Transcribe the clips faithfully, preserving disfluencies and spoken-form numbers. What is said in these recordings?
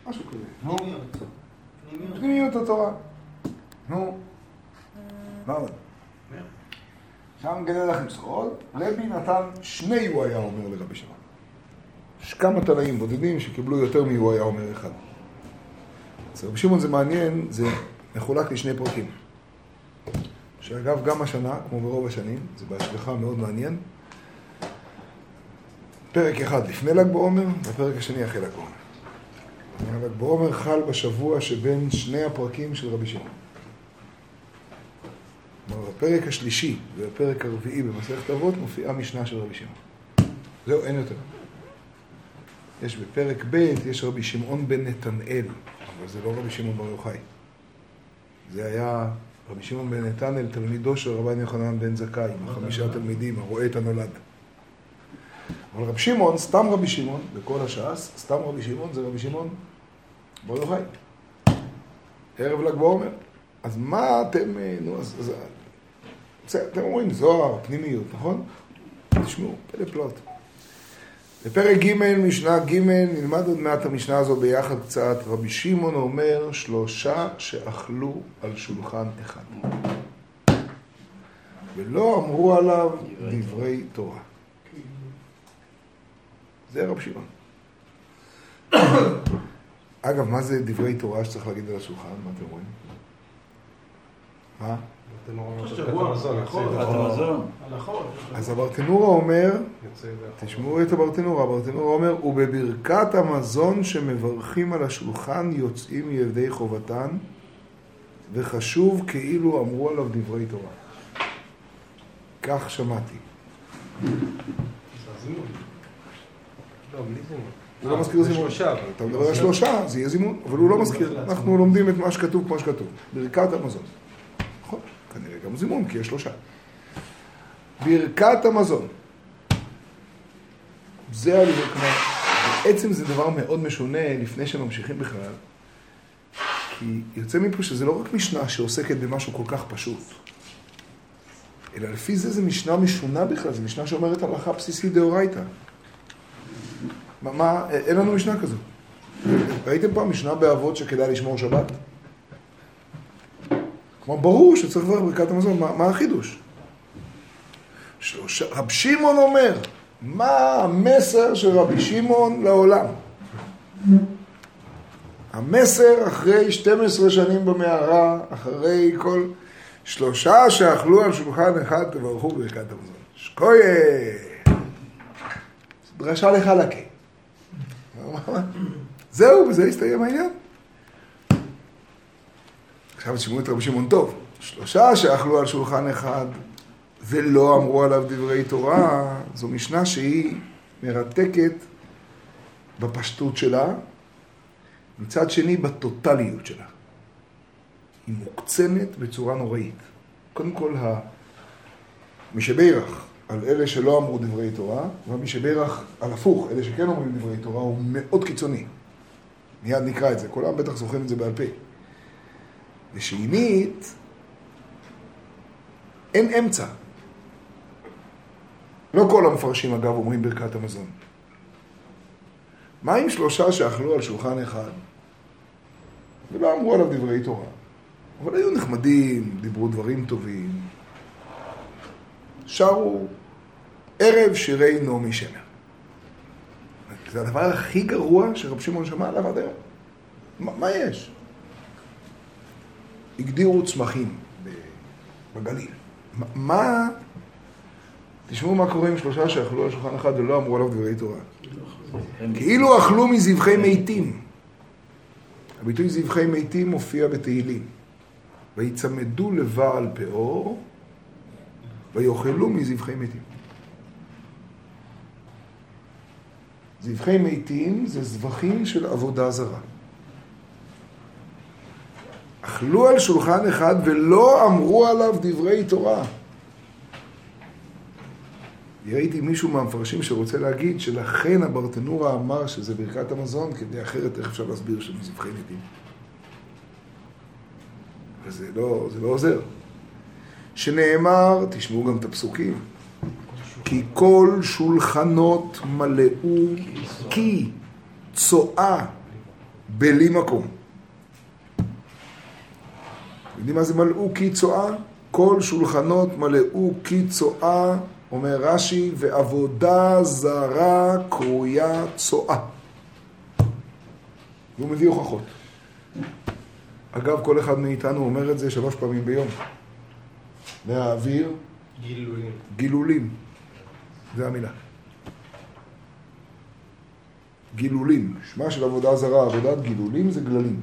משהו כזה. נו? פנימיות התורה. נו? מה עוד? שם גדל לכם סוד, רבי נתן שני הוא היה אומר לרבי שמעון. יש כמה תנאים בודדים שקיבלו יותר מהו היה אומר אחד. אז רבי שמעון זה מעניין, זה מחולק לשני פרקים. שאגב, גם השנה, כמו ברוב השנים, זה בהשגחה מאוד מעניין. פרק אחד לפני ל"ג בעומר, והפרק השני אחרי ל"ג בעומר. ל"ג בעומר חל בשבוע שבין שני הפרקים של רבי שמעון. בפרק השלישי ובפרק הרביעי במסכת אבות מופיעה משנה של רבי שמעון. זהו, אין יותר. יש בפרק ב' יש רבי שמעון בן נתנאל, אבל זה לא רבי שמעון בר יוחאי. זה היה רבי שמעון בן נתנאל, תלמידו של רבן יוחנן בן זכאי, עם החמישה תלמידים, הרואה את הנולד. אבל רבי שמעון, סתם רבי שמעון, בכל הש"ס, סתם רבי שמעון זה רבי שמעון בר יוחאי. ערב ל"ג בעומר. אז מה אתם, נו, אז, אז, אתם אומרים זוהר, פנימיות, נכון? תשמעו, פלא פלאות. בפרק ג' משנה ג' נלמד עוד מעט המשנה הזו ביחד קצת. רבי שמעון אומר שלושה שאכלו על שולחן אחד ולא אמרו עליו דברי תורה. זה רבי שמעון. אגב, מה זה דברי תורה שצריך להגיד על השולחן? מה אתם רואים? מה? אז הברטנורה אומר, תשמעו את הברטנורה, הברטנורה אומר, ובברכת המזון שמברכים על השולחן יוצאים מידי חובתן, וחשוב כאילו אמרו עליו דברי תורה. כך שמעתי. הוא לא מזכיר זימון. אתה מדבר על שלושה, זה יהיה זימון, אבל הוא לא מזכיר. אנחנו לומדים את מה שכתוב כמו שכתוב. ברכת המזון. נכון, כנראה גם זימון, כי יש שלושה. ברכת המזון. זה היה כלומר, בעצם זה דבר מאוד משונה לפני שממשיכים בכלל, כי יוצא מפה שזה לא רק משנה שעוסקת במשהו כל כך פשוט, אלא לפי זה זה משנה משונה בכלל, זה משנה שאומרת הלכה בסיסית דאורייתא. מה, מה, אין לנו משנה כזו. ראיתם פעם משנה באבות שכדאי לשמור שבת? כמו ברור שצריך לברך ברכת המזון, מה, מה החידוש? שלושה, רבי שמעון אומר, מה המסר של רבי שמעון לעולם? המסר אחרי שתים עשרה שנים במערה, אחרי כל שלושה שאכלו על שולחן אחד תברכו ברכת המזון. שקויה! דרשה לחלקי. זהו, וזה הסתיים העניין. עכשיו תשמעו את רבי שמעון טוב. שלושה שאכלו על שולחן אחד ולא אמרו עליו דברי תורה, זו משנה שהיא מרתקת בפשטות שלה, מצד שני בטוטליות שלה. היא מוקצנת בצורה נוראית. קודם כל, מי שברך על אלה שלא אמרו דברי תורה, ומי שברך על הפוך, אלה שכן אומרים דברי תורה, הוא מאוד קיצוני. מיד נקרא את זה, כולם בטח זוכרים את זה בעל פה. ושנית, אין אמצע. לא כל המפרשים אגב אומרים ברכת המזון. מה עם שלושה שאכלו על שולחן אחד ולא אמרו עליו דברי תורה, אבל היו נחמדים, דיברו דברים טובים, שרו ערב שירי נעמי שמר. זה הדבר הכי גרוע שרבי שמעון שמע עליו עד היום. מה, מה יש? הגדירו צמחים בגליל. מה, מה... תשמעו מה קורה עם שלושה שאכלו על שולחן אחד ולא אמרו עליו דברי תורה. כאילו אכלו מזבחי מתים. הביטוי זבחי מתים מופיע בתהילים. ויצמדו לבעל פאור ויאכלו מזבחי מתים. זבחי מתים זה זבחים של עבודה זרה. אכלו על שולחן אחד ולא אמרו עליו דברי תורה. ראיתי מישהו מהמפרשים שרוצה להגיד שלכן הברטנורה אמר שזה ברכת המזון, כדי אחרת איך אפשר להסביר שזה זבחי מתים. וזה לא, זה לא עוזר. שנאמר, תשמעו גם את הפסוקים, כי כל שולחנות מלאו כי צואה בלי מקום. יודעים מה זה מלאו כי צועה? כל שולחנות מלאו כי צועה, אומר רש"י, ועבודה זרה קרויה צועה. והוא מביא הוכחות. אגב, כל אחד מאיתנו אומר את זה שלוש פעמים ביום. להעביר גילולים. גילולים. זה המילה. גילולים. שמה של עבודה זרה, עבודת גילולים זה גללים.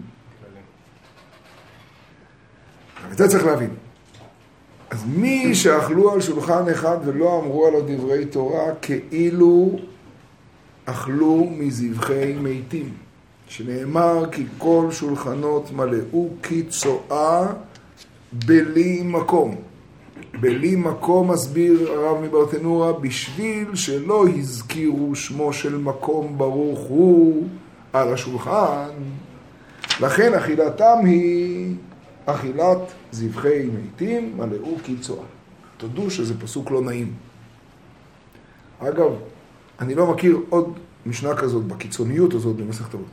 את זה צריך להבין. אז מי שאכלו על שולחן אחד ולא אמרו עליו דברי תורה, כאילו אכלו מזבחי מתים. שנאמר כי כל שולחנות מלאו כי צועה בלי מקום. בלי מקום מסביר הרב מברטנורה, בשביל שלא הזכירו שמו של מקום ברוך הוא על השולחן. לכן אכילתם היא אכילת זבחי מתים מלאו כי צועה. תודו שזה פסוק לא נעים. אגב, אני לא מכיר עוד משנה כזאת בקיצוניות הזאת במסכת אבות.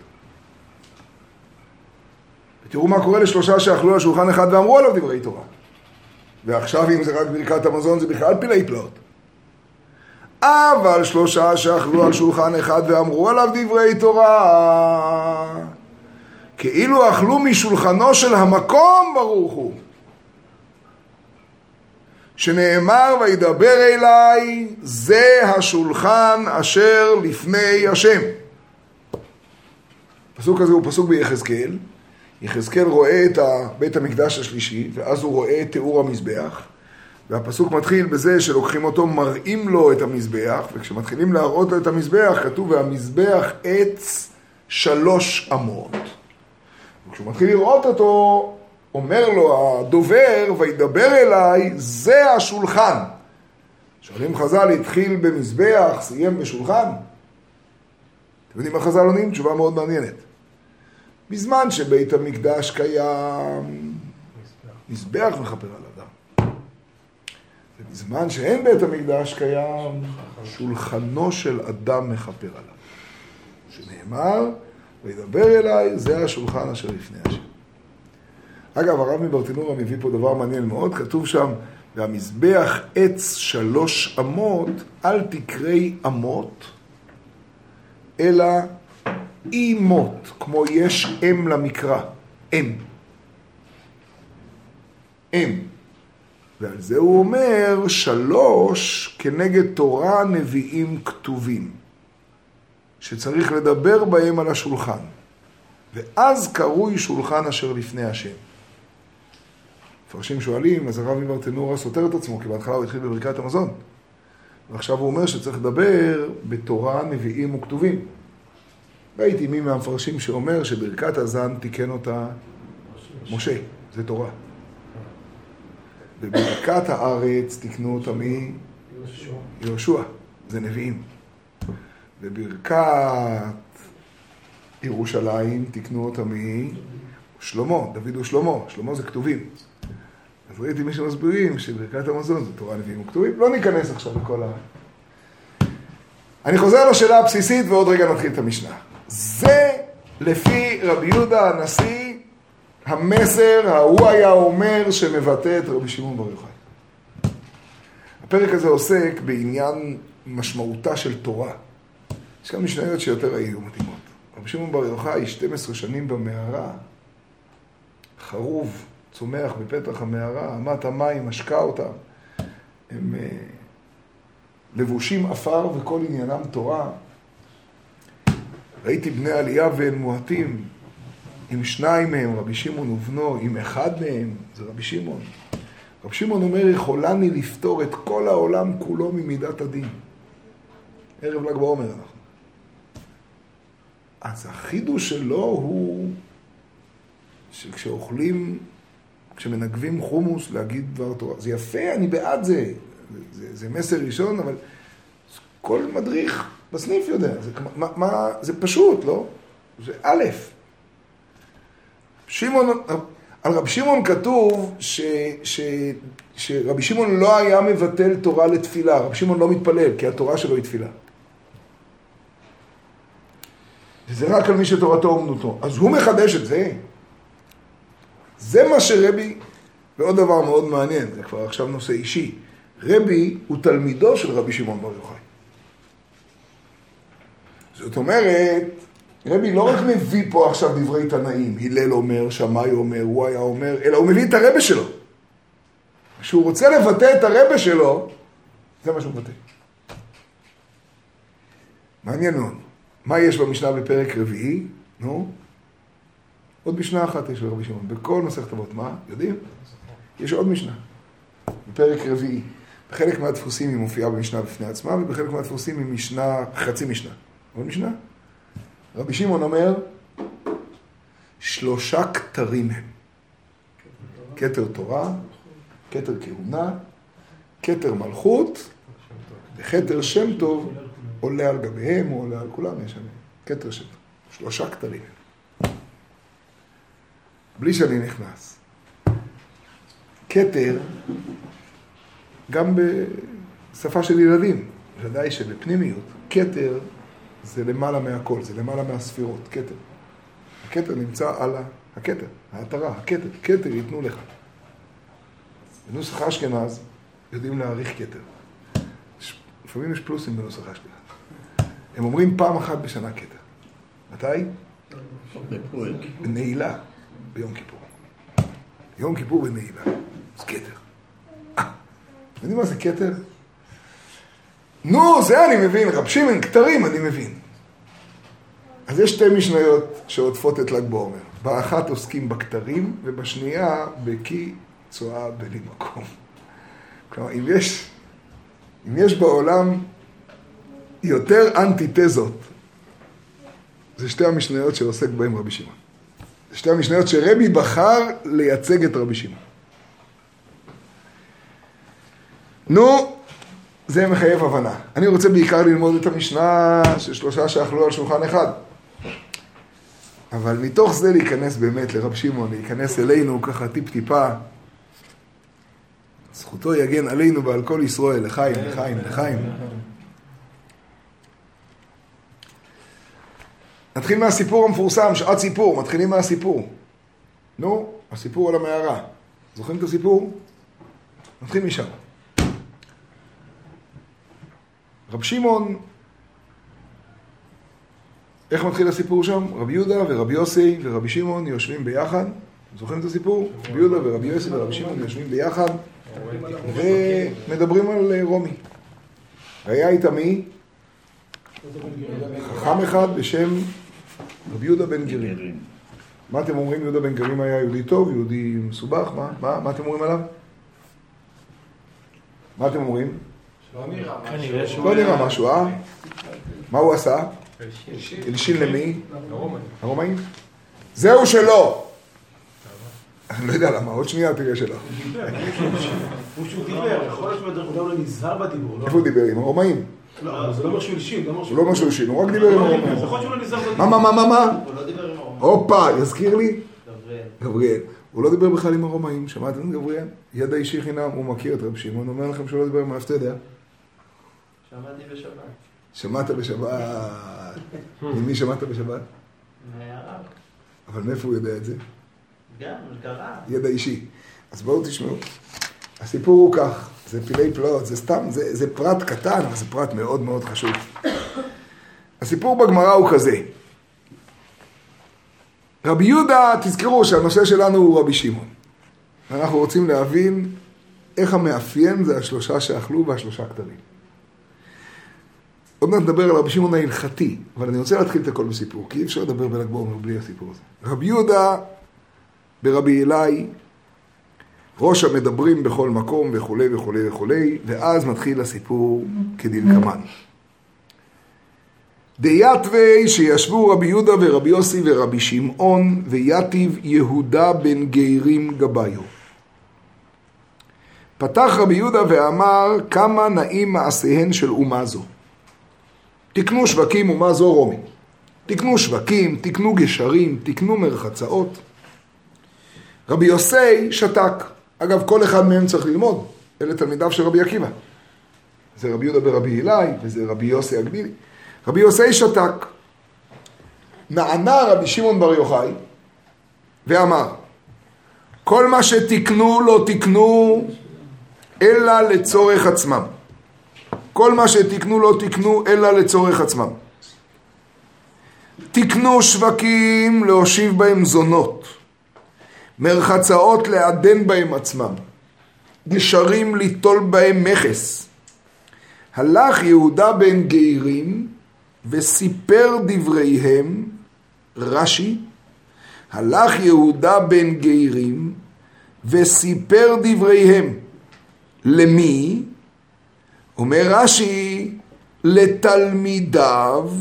ותראו מה קורה לשלושה שאכלו על שולחן אחד ואמרו עליו דברי תורה. ועכשיו אם זה רק ברכת המזון זה בכלל פלאי פלאות. אבל שלושה שאכלו על שולחן אחד ואמרו עליו דברי תורה, כאילו אכלו משולחנו של המקום ברוך הוא, שנאמר וידבר אליי זה השולחן אשר לפני השם. הפסוק הזה הוא פסוק ביחזקאל. יחזקאל רואה את בית המקדש השלישי, ואז הוא רואה את תיאור המזבח, והפסוק מתחיל בזה שלוקחים אותו, מראים לו את המזבח, וכשמתחילים להראות לו את המזבח, כתוב והמזבח עץ שלוש אמות. וכשהוא מתחיל לראות אותו, אומר לו הדובר, וידבר אליי, זה השולחן. שואלים חז"ל, התחיל במזבח, סיים בשולחן? אתם יודעים מה חז"ל עונים? תשובה מאוד מעניינת. בזמן שבית המקדש קיים, מזבח מכפר על אדם. ובזמן שאין בית המקדש קיים, שולחנו של אדם מכפר עליו. שנאמר, וידבר אליי, זה השולחן אשר לפני השם. אגב, הרב מברטנורה מביא פה דבר מעניין מאוד, כתוב שם, והמזבח עץ שלוש אמות, אל תקראי אמות, אלא אימות, כמו יש אם למקרא, אם. אם. ועל זה הוא אומר, שלוש כנגד תורה נביאים כתובים, שצריך לדבר בהם על השולחן. ואז קרוי שולחן אשר לפני השם. מפרשים שואלים, אז הרב מברטנורה סותר את עצמו, כי בהתחלה הוא התחיל בברכת המזון. ועכשיו הוא אומר שצריך לדבר בתורה נביאים וכתובים. ראיתי מי מהמפרשים שאומר שברכת הזן תיקן אותה משה, זה תורה. וברכת הארץ תיקנו אותה מי? יהושע, זה נביאים. וברכת ירושלים תיקנו אותה מי? שלמה, דוד ושלמה, שלמה זה כתובים. אז ראיתי מי שמסבירים שברכת המזון זה תורה נביאים וכתובים. לא ניכנס עכשיו לכל ה... אני חוזר לשאלה הבסיסית ועוד רגע נתחיל את המשנה. זה לפי רבי יהודה הנשיא המסר ההוא היה אומר שמבטא את רבי שמעון בר יוחאי. הפרק הזה עוסק בעניין משמעותה של תורה. יש כמה משניות שיותר היו מתאימות. רבי שמעון בר יוחאי שתים עשרה שנים במערה, חרוב צומח בפתח המערה, אמת המים משקה אותם, הם לבושים אפר וכל עניינם תורה. ראיתי בני עלייה והם מועטים, עם שניים מהם, רבי שמעון ובנו, עם אחד מהם, זה רבי שמעון. רבי שמעון אומר, יכולני לפתור את כל העולם כולו ממידת הדין. ערב ל"ג בעומר אנחנו. אז החידוש שלו הוא שכשאוכלים, כשמנגבים חומוס להגיד דבר תורה. זה יפה, אני בעד זה. זה, זה מסר ראשון, אבל כל מדריך בסניף יודע. זה, מה, מה, זה פשוט, לא? זה א'. שמעון, על רבי שמעון כתוב ש, ש, שרבי שמעון לא היה מבטל תורה לתפילה. רבי שמעון לא מתפלל, כי התורה שלו היא תפילה. וזה רק על מי שתורתו אומנותו. אז הוא מחדש את זה. זה מה שרבי, ועוד דבר מאוד מעניין, זה כבר עכשיו נושא אישי, רבי הוא תלמידו של רבי שמעון בר יוחאי. זאת אומרת, רבי לא רק מביא פה עכשיו דברי תנאים, הלל אומר, שמאי אומר, הוא היה אומר, אלא הוא מביא את הרבה שלו. כשהוא רוצה לבטא את הרבה שלו, זה מה שהוא מבטא. מעניין מאוד. מה יש במשנה בפרק רביעי? נו? עוד משנה אחת יש לרבי שמעון. בכל מסכת אבות, מה? יודעים? יש עוד משנה. בפרק רביעי. בחלק מהדפוסים היא מופיעה במשנה בפני עצמה, ובחלק מהדפוסים היא משנה, חצי משנה. עוד משנה? רבי שמעון אומר, שלושה כתרים הם. כתר תורה, כתר כהונה, כתר מלכות, וכתר שם טוב עולה על גביהם או עולה על כולם, יש שם כתר שם טוב. שלושה כתרים הם. בלי שאני נכנס. כתר, גם בשפה של ילדים, ודאי שבפנימיות, כתר זה למעלה מהכל, זה למעלה מהספירות, כתר. הכתר נמצא על הכתר, ההתרה, הכתר, כתר ייתנו לך. בנוסח אשכנז יודעים להעריך כתר. לפעמים יש פלוסים בנוסח אשכנז. הם אומרים פעם אחת בשנה כתר. מתי? בנעילה, ביום כיפור. יום כיפור בנעילה, זה כתר. יודעים מה זה כתר? נו, זה אני מבין, רב שמעון, כתרים אני מבין. אז יש שתי משניות שעוטפות את ל"ג בעומר. באחת עוסקים בכתרים, ובשנייה בכי צועה בלי מקום. כלומר, אם יש, אם יש בעולם יותר אנטיתזות, זה שתי המשניות שעוסק בהם רבי שמעון. זה שתי המשניות שרבי בחר לייצג את רבי שמעון. נו, זה מחייב הבנה. אני רוצה בעיקר ללמוד את המשנה של שלושה שאכלו על שולחן אחד. אבל מתוך זה להיכנס באמת לרב שמעון, להיכנס אלינו ככה טיפ-טיפה. זכותו יגן עלינו ועל כל ישראל, לחיים, לחיים, לחיים. נתחיל מהסיפור המפורסם, שעת סיפור, מתחילים מהסיפור. נו, הסיפור על המערה. זוכרים את הסיפור? נתחיל משם. רב שמעון, איך מתחיל הסיפור שם? רבי יהודה ורבי יוסי ורבי שמעון יושבים ביחד. זוכרים את הסיפור? רבי יהודה ורבי יוסי ורבי שמעון יושבים ביחד ומדברים על רומי. היה איתה מי? חכם אחד בשם רבי יהודה בן גרים. מה אתם אומרים? יהודה בן גרים היה יהודי טוב, יהודי מסובך? מה? מה, מה אתם אומרים עליו? מה אתם אומרים? לא נראה משהו. לא נראה משהו, אה? מה הוא עשה? הלשין למי? הרומאים. זהו שלו. אני לא יודע למה, עוד שנייה תראה שלו. הוא שהוא דיבר, יכול להיות שהוא גם לא נזהר בדיבור. איפה הוא דיבר? עם הרומאים? לא, זה לא אומר שהוא הלשין. הוא לא אומר שהוא הלשין, הוא רק דיבר עם הרומאים. יכול להיות שהוא לא נזהר בדיבור. מה, מה, מה, מה, מה? הוא לא דיבר עם הרומאים. הופה, יזכיר לי? גבריאל. גבריאל. הוא לא דיבר בכלל עם הרומאים, שמעתם את גבריאל? ידע אישי חינם, הוא מכיר את רב שמעון, אומר לכם שהוא לא דיבר עם, איפה אתה יודע? שמעתי בשבת. שמעת בשבת. ממי שמעת בשבת? מהרב. אבל מאיפה הוא יודע את זה? גם, קרה. ידע אישי. אז בואו תשמעו. הסיפור הוא כך, זה פילי פלאות, זה סתם, זה, זה פרט קטן, אבל זה פרט מאוד מאוד חשוב. הסיפור בגמרא הוא כזה. רבי יהודה, תזכרו שהנושא שלנו הוא רבי שמעון. אנחנו רוצים להבין איך המאפיין זה השלושה שאכלו והשלושה כתרים. עוד מעט נדבר על רבי שמעון ההלכתי, אבל אני רוצה להתחיל את הכל בסיפור, כי אי אפשר לדבר בל"ג בעומר בלי הסיפור הזה. רבי יהודה ברבי אלי, ראש המדברים בכל מקום וכולי וכולי וכולי, ואז מתחיל הסיפור כדלקמן. דייתווי שישבו רבי יהודה ורבי יוסי ורבי שמעון ויתיב יהודה בן גרים גביו. פתח רבי יהודה ואמר כמה נעים מעשיהן של אומה זו. תקנו שווקים אומה זו רומי. תקנו שווקים, תקנו גשרים, תקנו מרחצאות. רבי יוסי שתק. אגב, כל אחד מהם צריך ללמוד. אלה תלמידיו של רבי עקיבא. זה רבי יהודה ברבי אלי, וזה רבי יוסי הגלילי. רבי יוסי שתק. נענה רבי שמעון בר יוחאי ואמר, כל מה שתקנו לא תקנו אלא לצורך עצמם. כל מה שתקנו לא תקנו אלא לצורך עצמם. תקנו שווקים להושיב בהם זונות, מרחצאות לעדן בהם עצמם, גשרים ליטול בהם מכס. הלך יהודה בן גיירים וסיפר דבריהם, רש"י, הלך יהודה בן גיירים וסיפר דבריהם. למי? אומר רש"י, לתלמידיו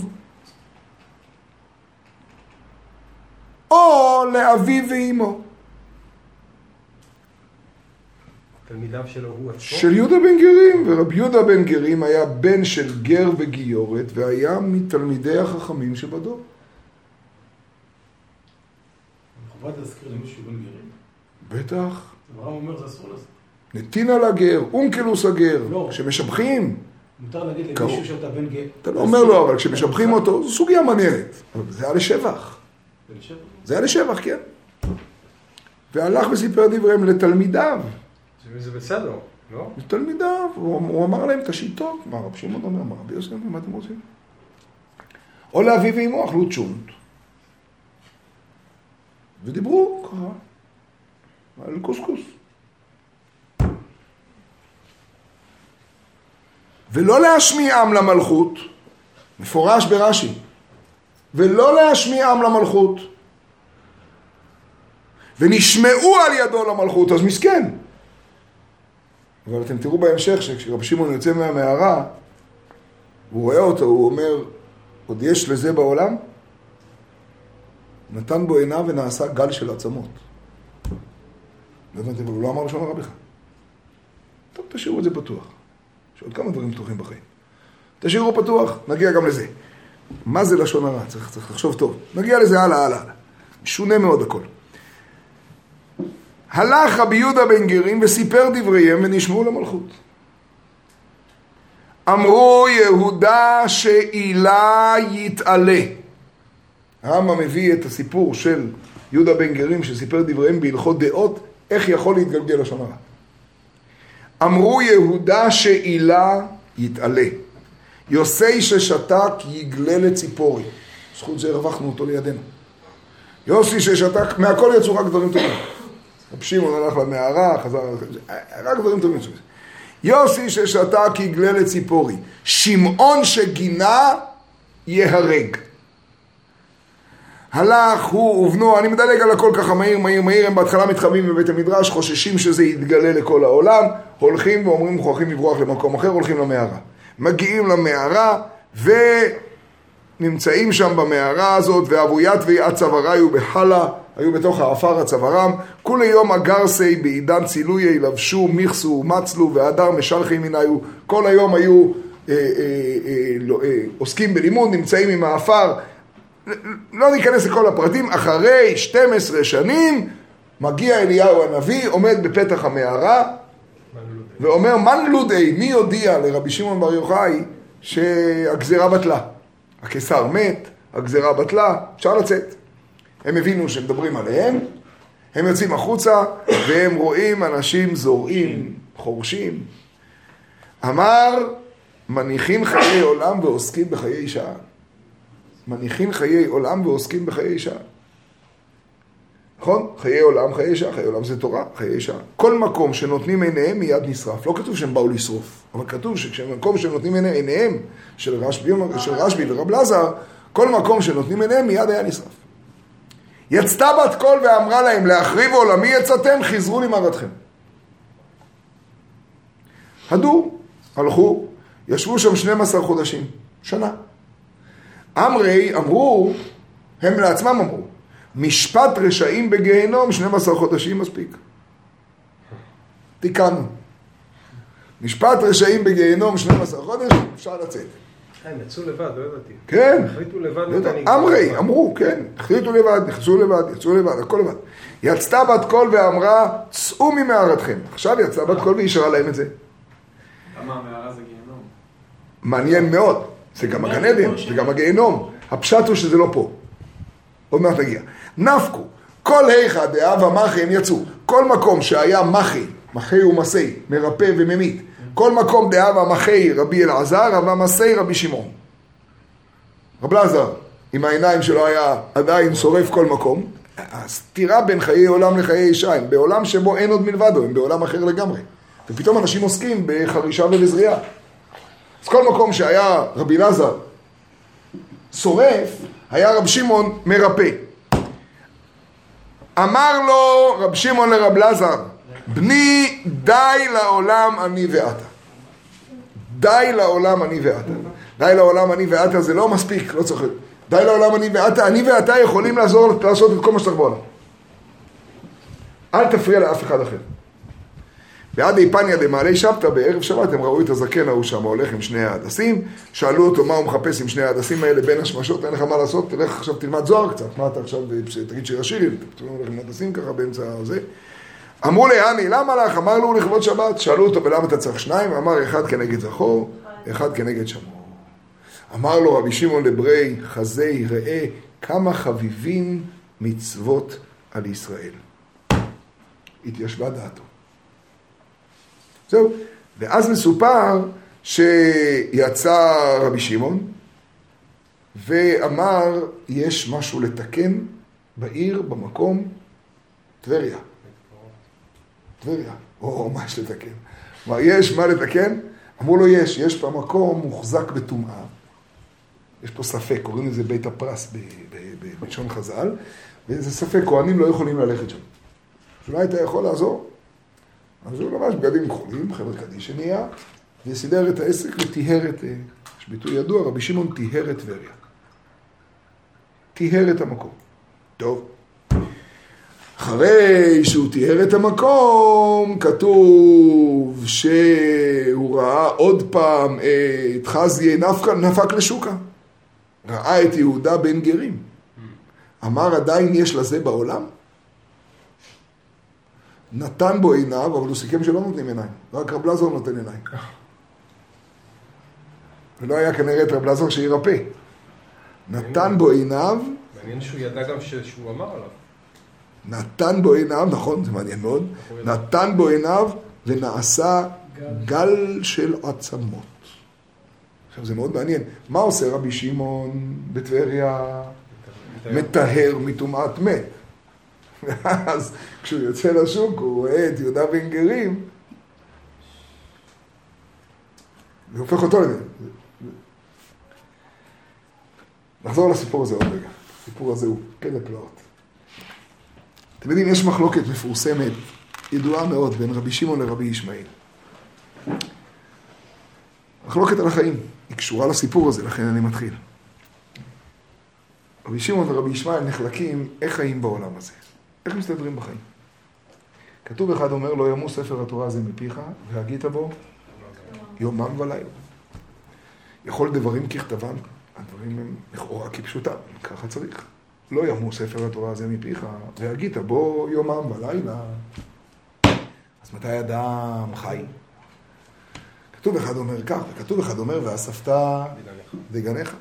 או לאביו ואימו. תלמידיו שלו הוא עצמו? של יהודה בן גיירים, ורבי יהודה בן גיירים היה בן של גר וגיורת, והיה מתלמידי החכמים שבדור. חובת להזכיר למישהו בן גיירים? בטח. אברהם אומר זה אסור לזה. נתינה לגר, אונקלוס הגר, לא. כשמשבחים. מותר להגיד למישהו שאתה בן גר. אתה לא אומר לו, אבל כשמשבחים אותו, זו סוגיה מעניינת. אבל זה היה לשבח. זה לשבח? זה היה לשבח, כן. והלך וסיפר דבריהם לתלמידיו. זה בסדר, לא? לתלמידיו, הוא, הוא אמר להם את השיטות. מה רב שמעון אומר, מה רבי יוסף, מה אתם רוצים? או לאביו ואימו אכלו צ'ונט. ודיברו ככה על קוסקוס. ולא להשמיעם למלכות, מפורש ברש"י, ולא להשמיעם למלכות, ונשמעו על ידו למלכות, אז מסכן. אבל אתם תראו בהמשך שכשרב שמעון יוצא מהמערה, הוא רואה אותו, הוא אומר, עוד יש לזה בעולם? נתן בו עיניו ונעשה גל של עצמות. לא הבנתם, אבל הוא לא אמר לשון הרע בכלל. טוב, תשאירו את זה פתוח. יש עוד כמה דברים פתוחים בחיים. תשאירו פתוח, נגיע גם לזה. מה זה לשון הרע? צריך, צריך לחשוב טוב. נגיע לזה הלאה, הלאה. שונה מאוד הכל. הלך רבי יהודה בן גיירים וסיפר דבריהם ונשמעו למלכות. אמרו יהודה שאילה יתעלה. הרמב"ם מביא את הסיפור של יהודה בן גיירים שסיפר דבריהם בהלכות דעות, איך יכול להתגלגל לשון הרע. אמרו יהודה שאילה יתעלה. יוסי ששתק יגלה לציפורי. זכות זה הרווחנו אותו לידינו. יוסי ששתק, מהכל יצאו רק דברים טובים. רב שמעון הלך למערה, חזר, רק דברים טובים. יוסי ששתק יגלה לציפורי. שמעון שגינה יהרג. הלך הוא ובנו, אני מדלג על הכל ככה מהיר, מהיר, מהיר, הם בהתחלה מתחבאים בבית המדרש, חוששים שזה יתגלה לכל העולם, הולכים ואומרים מוכרחים לברוח למקום אחר, הולכים למערה. מגיעים למערה ונמצאים שם במערה הזאת, ואבוית ויעת צווארה היו בחלה, היו בתוך האפר הצווארם, כולי יום הגרסי בעידן צילויי לבשו, מיכסו ומצלו, והדר משלחי מיניו, כל היום היו אה, אה, אה, לא, אה, עוסקים בלימוד, נמצאים עם האפר, לא ניכנס לכל הפרטים. אחרי שתים עשרה שנים מגיע אליהו הנביא, עומד בפתח המערה ואומר, מן לודי, מי הודיע לרבי שמעון בר יוחאי שהגזרה בטלה? הקיסר מת, הגזרה בטלה, אפשר לצאת. הם הבינו שמדברים עליהם, הם יוצאים החוצה והם רואים אנשים זורעים, חורשים. אמר, מניחים חיי עולם ועוסקים בחיי שעה. מניחים חיי עולם ועוסקים בחיי שעה. נכון? חיי עולם, חיי שעה, חיי עולם זה תורה, חיי שעה. כל מקום שנותנים עיניהם מיד נשרף. לא כתוב שהם באו לשרוף, אבל כתוב שכשמקום שנותנים עיניהם של רשב"י, של רשב"י ורב לזר, כל מקום שנותנים עיניהם מיד היה נשרף. יצתה בת קול ואמרה להם, להחריב עולמי יצאתם, חזרו למערתכם. הדו, הלכו, ישבו שם שנים עשר חודשים, שנה. אמרי אמרו, הם לעצמם אמרו, משפט רשעים בגיהנום שנים עשר חודשים מספיק. תיקנו. משפט רשעים בגיהנום שנים עשר חודשים, אפשר לצאת. הם יצאו לבד, לא ידעתי. כן. החליטו לבד. אמרי, אמרו, כן. החליטו לבד, נכנסו לבד, יצאו לבד, הכל לבד. יצתה בת קול ואמרה, צאו ממערתכם. עכשיו יצאה בת קול ואישרה להם את זה. למה המערה זה גיהנום? מעניין מאוד. זה גם הגן עדן, זה גם הגיהנום. הפשט הוא שזה לא פה. עוד מעט נגיע. נפקו, כל היכא דהבה מחי הם יצאו. כל מקום שהיה מחי, מחי ומסי, מרפא וממית. כל מקום דהבה מחי רבי אלעזר, הווה מסי רבי שמעון. רב אלעזר, עם העיניים שלו היה עדיין שורף כל מקום. הסתירה בין חיי עולם לחיי אישה, הם בעולם שבו אין עוד מלבדו, הם בעולם אחר לגמרי. ופתאום אנשים עוסקים בחרישה ובזריעה. אז כל מקום שהיה רבי אלעזר שורף, היה רב שמעון מרפא. אמר לו רב שמעון לרב אלעזר, בני די לעולם אני ואתה. די לעולם אני ואתה. די לעולם אני ואתה זה לא מספיק, לא צריך. די לעולם אני ואתה, אני ואתה יכולים לעזור לעשות את כל מה שצריך בעולם. אל תפריע לאף אחד אחר. ועד איפניה דמעלי שבתא, בערב שבת הם ראו את הזקן ההוא שם הולך עם שני ההדסים, שאלו אותו מה הוא מחפש עם שני ההדסים האלה בין השמשות, אין לך מה לעשות, תלך עכשיו תלמד זוהר קצת, מה אתה עכשיו, תגיד שיר השירים, אתה הולך עם ההדסים ככה באמצע הזה. אמרו להני, למה לך? אמר לו לכבוד שבת, שאלו אותו ולמה אתה צריך שניים, אמר אחד כנגד זכור, אחד כנגד שמור. אמר לו רבי שמעון לברי חזי ראה כמה חביבים מצוות על ישראל. התיישבה דעתו. זהו. ואז מסופר שיצא רבי שמעון ואמר יש משהו לתקן בעיר, במקום, טבריה. טבריה. או, מה יש לתקן? מה, יש מה לתקן? אמרו לו יש, יש במקום מוחזק בטומאה. יש פה ספק, קוראים לזה בית הפרס בלשון חז"ל, וזה ספק, כהנים לא יכולים ללכת שם. אולי אתה יכול לעזור? אז הוא ממש בגדים כחולים, חבר'ה קדיש שנהיה, וסידר את העסק וטיהר את, יש ביטוי ידוע, רבי שמעון טיהר את טבריה. טיהר את המקום. טוב. אחרי שהוא טיהר את המקום, כתוב שהוא ראה עוד פעם את חזיה נפק לשוקה. ראה את יהודה בן גרים. אמר עדיין יש לזה בעולם? נתן בו עיניו, אבל הוא סיכם שלא נותנים עיניים. רק רב אלעזר נותן עיניים. ולא היה כנראה את רב אלעזר שירפא. נתן בו עיניו. מעניין שהוא ידע גם שהוא אמר עליו. נתן בו עיניו, נכון, זה מעניין מאוד. נתן בו עיניו ונעשה גל של עצמות. עכשיו זה מאוד מעניין. מה עושה רבי שמעון בטבריה? מטהר מטומאת מת. ואז כשהוא יוצא לשוק, הוא רואה את יהודה בן גרים, והופך אותו לזה. נחזור לסיפור הזה עוד רגע. הסיפור הזה הוא פלא פלאות. אתם יודעים, יש מחלוקת מפורסמת, ידועה מאוד, בין רבי שמעון לרבי ישמעאל. מחלוקת על החיים. היא קשורה לסיפור הזה, לכן אני מתחיל. רבי שמעון ורבי ישמעאל נחלקים איך חיים בעולם הזה. איך מסתדרים בחיים? כתוב אחד אומר, לא ימוס ספר התורה הזה מפיך, והגית בו יומם ולילה. יכול דברים ככתבם, הדברים הם לכאורה כפשוטם, ככה צריך. לא ימוס ספר התורה הזה מפיך, והגית בו יומם ולילה. אז מתי אדם חי? כתוב אחד אומר כך, וכתוב אחד אומר, ואספת דגניך.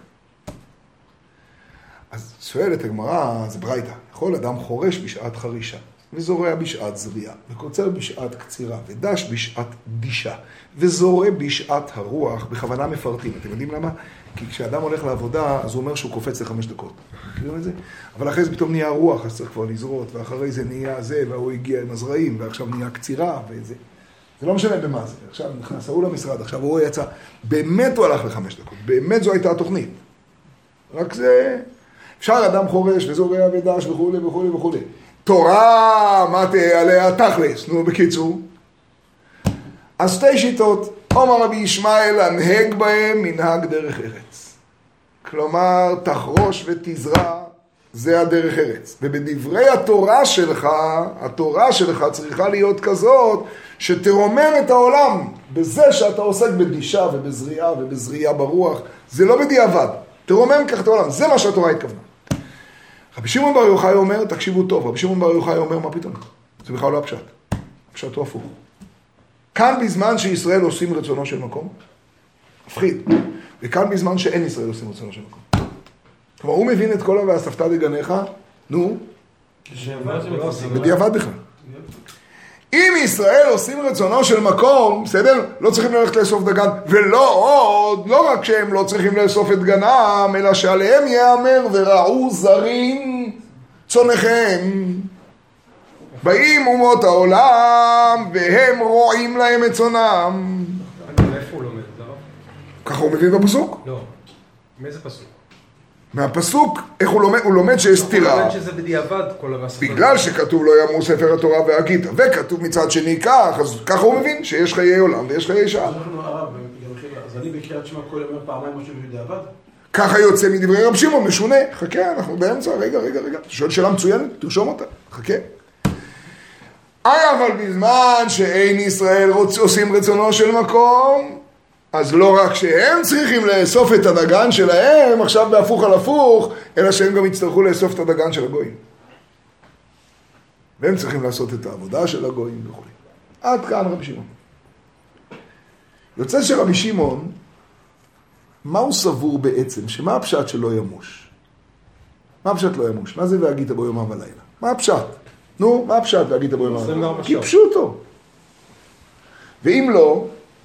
אז שואלת הגמרא, זה ברייתא, יכול אדם חורש בשעת חרישה, וזורע בשעת זריעה, וקוצר בשעת קצירה, ודש בשעת דישה, וזורע בשעת הרוח, בכוונה מפרטים. אתם יודעים למה? כי כשאדם הולך לעבודה, אז הוא אומר שהוא קופץ לחמש דקות. מכירים את זה? אבל אחרי זה פתאום נהיה רוח, אז צריך כבר לזרות, ואחרי זה נהיה זה, והוא הגיע עם הזרעים, ועכשיו נהיה קצירה, וזה. זה לא משנה במה זה. עכשיו נכנס, הוא למשרד, עכשיו הוא יצא. באמת הוא הלך לחמש דקות. באמת זו הייתה התוכנית. רק זה... אפשר אדם חורש וזורע ודש וכו' וכו' וכו'. תורה, מה תהיה עליה? תכלס. נו, בקיצור. אז שתי שיטות. אומר רבי ישמעאל, הנהג בהם מנהג דרך ארץ. כלומר, תחרוש ותזרע, זה הדרך ארץ. ובדברי התורה שלך, התורה שלך צריכה להיות כזאת, שתרומם את העולם בזה שאתה עוסק בדישה ובזריעה ובזריעה ברוח. זה לא בדיעבד. תרומם כך את העולם. זה מה שהתורה התכוונה. רבי שמעון בר יוחאי אומר, תקשיבו טוב, רבי שמעון בר יוחאי אומר, מה פתאום? זה בכלל לא הפשט. הפשט הוא הפוך. כאן בזמן שישראל עושים רצונו של מקום, מפחיד. וכאן בזמן שאין ישראל עושים רצונו של מקום. כלומר, הוא מבין את כל ה"ואספת דגניך", נו, בדיעבד בכלל. אם ישראל עושים רצונו של מקום, בסדר? לא צריכים ללכת לאסוף דגן, ולא עוד, לא רק שהם לא צריכים לאסוף את דגנם, אלא שעליהם יאמר ורעו זרים צונכם. באים אומות העולם, והם רועים להם את צונם. איפה הוא לומד את זה? ככה הוא מבין בפסוק? לא. מאיזה פסוק? מהפסוק, איך הוא לומד? הוא לומד שיש סתירה. הוא לומד שזה בדיעבד כל המסך. בגלל שכתוב לא יאמרו ספר התורה והגיתה, וכתוב מצד שני כך, אז ככה הוא מבין שיש חיי עולם ויש חיי שעה. אנחנו הרב, אז אני בקריאת שמע כל יום פעמיים משהו בדיעבד? ככה יוצא מדברי רב שמעון, משונה. חכה, אנחנו באמצע, רגע, רגע, רגע. אתה שואל שאלה מצוינת, תרשום אותה. חכה. אבל בזמן שאין ישראל רוצ, עושים רצונו של מקום, אז לא רק שהם צריכים לאסוף את הדגן שלהם, עכשיו בהפוך על הפוך, אלא שהם גם יצטרכו לאסוף את הדגן של הגויים. והם צריכים לעשות את העבודה של הגויים וכו'. עד כאן רבי שמעון. יוצא שרבי שמעון, מה הוא סבור בעצם? שמה הפשט שלא ימוש? מה הפשט לא ימוש? מה זה והגית בו יומם ולילה? מה הפשט? נו, מה הפשט והגית בו יומם ולילה? כי פשוטו. ואם לא,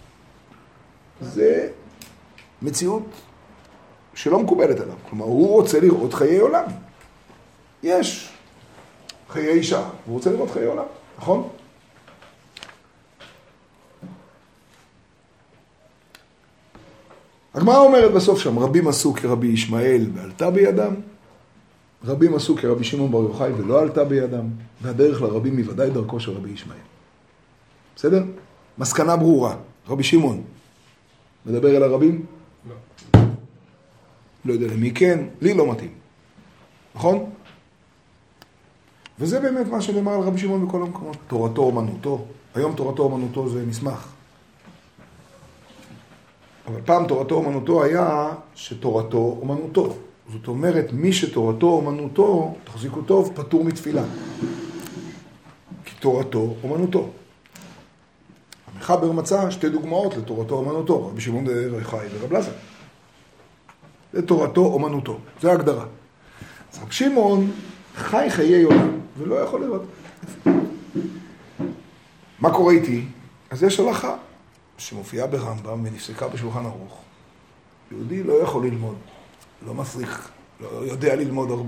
זה מציאות שלא מקובלת עליו. כלומר, הוא רוצה לראות חיי עולם. יש חיי אישה, הוא רוצה לראות חיי עולם, נכון? הגמרא אומרת בסוף שם, רבים עשו כרבי ישמעאל ועלתה בידם, רבים עשו כרבי שמעון בר יוחאי ולא עלתה בידם, והדרך לרבים מוודאי דרכו של רבי ישמעאל. בסדר? מסקנה ברורה. רבי שמעון מדבר אל הרבים? לא. לא יודע למי כן, לי לא מתאים. נכון? וזה באמת מה שנאמר על רבי שמעון בכל המקומות. תורתו אומנותו. היום תורתו אומנותו זה מסמך. אבל פעם תורתו אומנותו היה שתורתו אומנותו. זאת אומרת, מי שתורתו אומנותו, תחזיקו טוב, פטור מתפילה. כי תורתו אומנותו. המחבר מצא שתי דוגמאות לתורתו אומנותו, רבי שמעון בר יוחאי ורב אלעזר. זה תורתו אומנותו, זה ההגדרה. אז רבי שמעון חי חיי עולם, ולא יכול לראות. מה קורה איתי? אז יש הלכה שמופיעה ברמב"ם ונפסקה בשולחן ערוך. יהודי לא יכול ללמוד, לא מצליח, לא יודע ללמוד הרבה.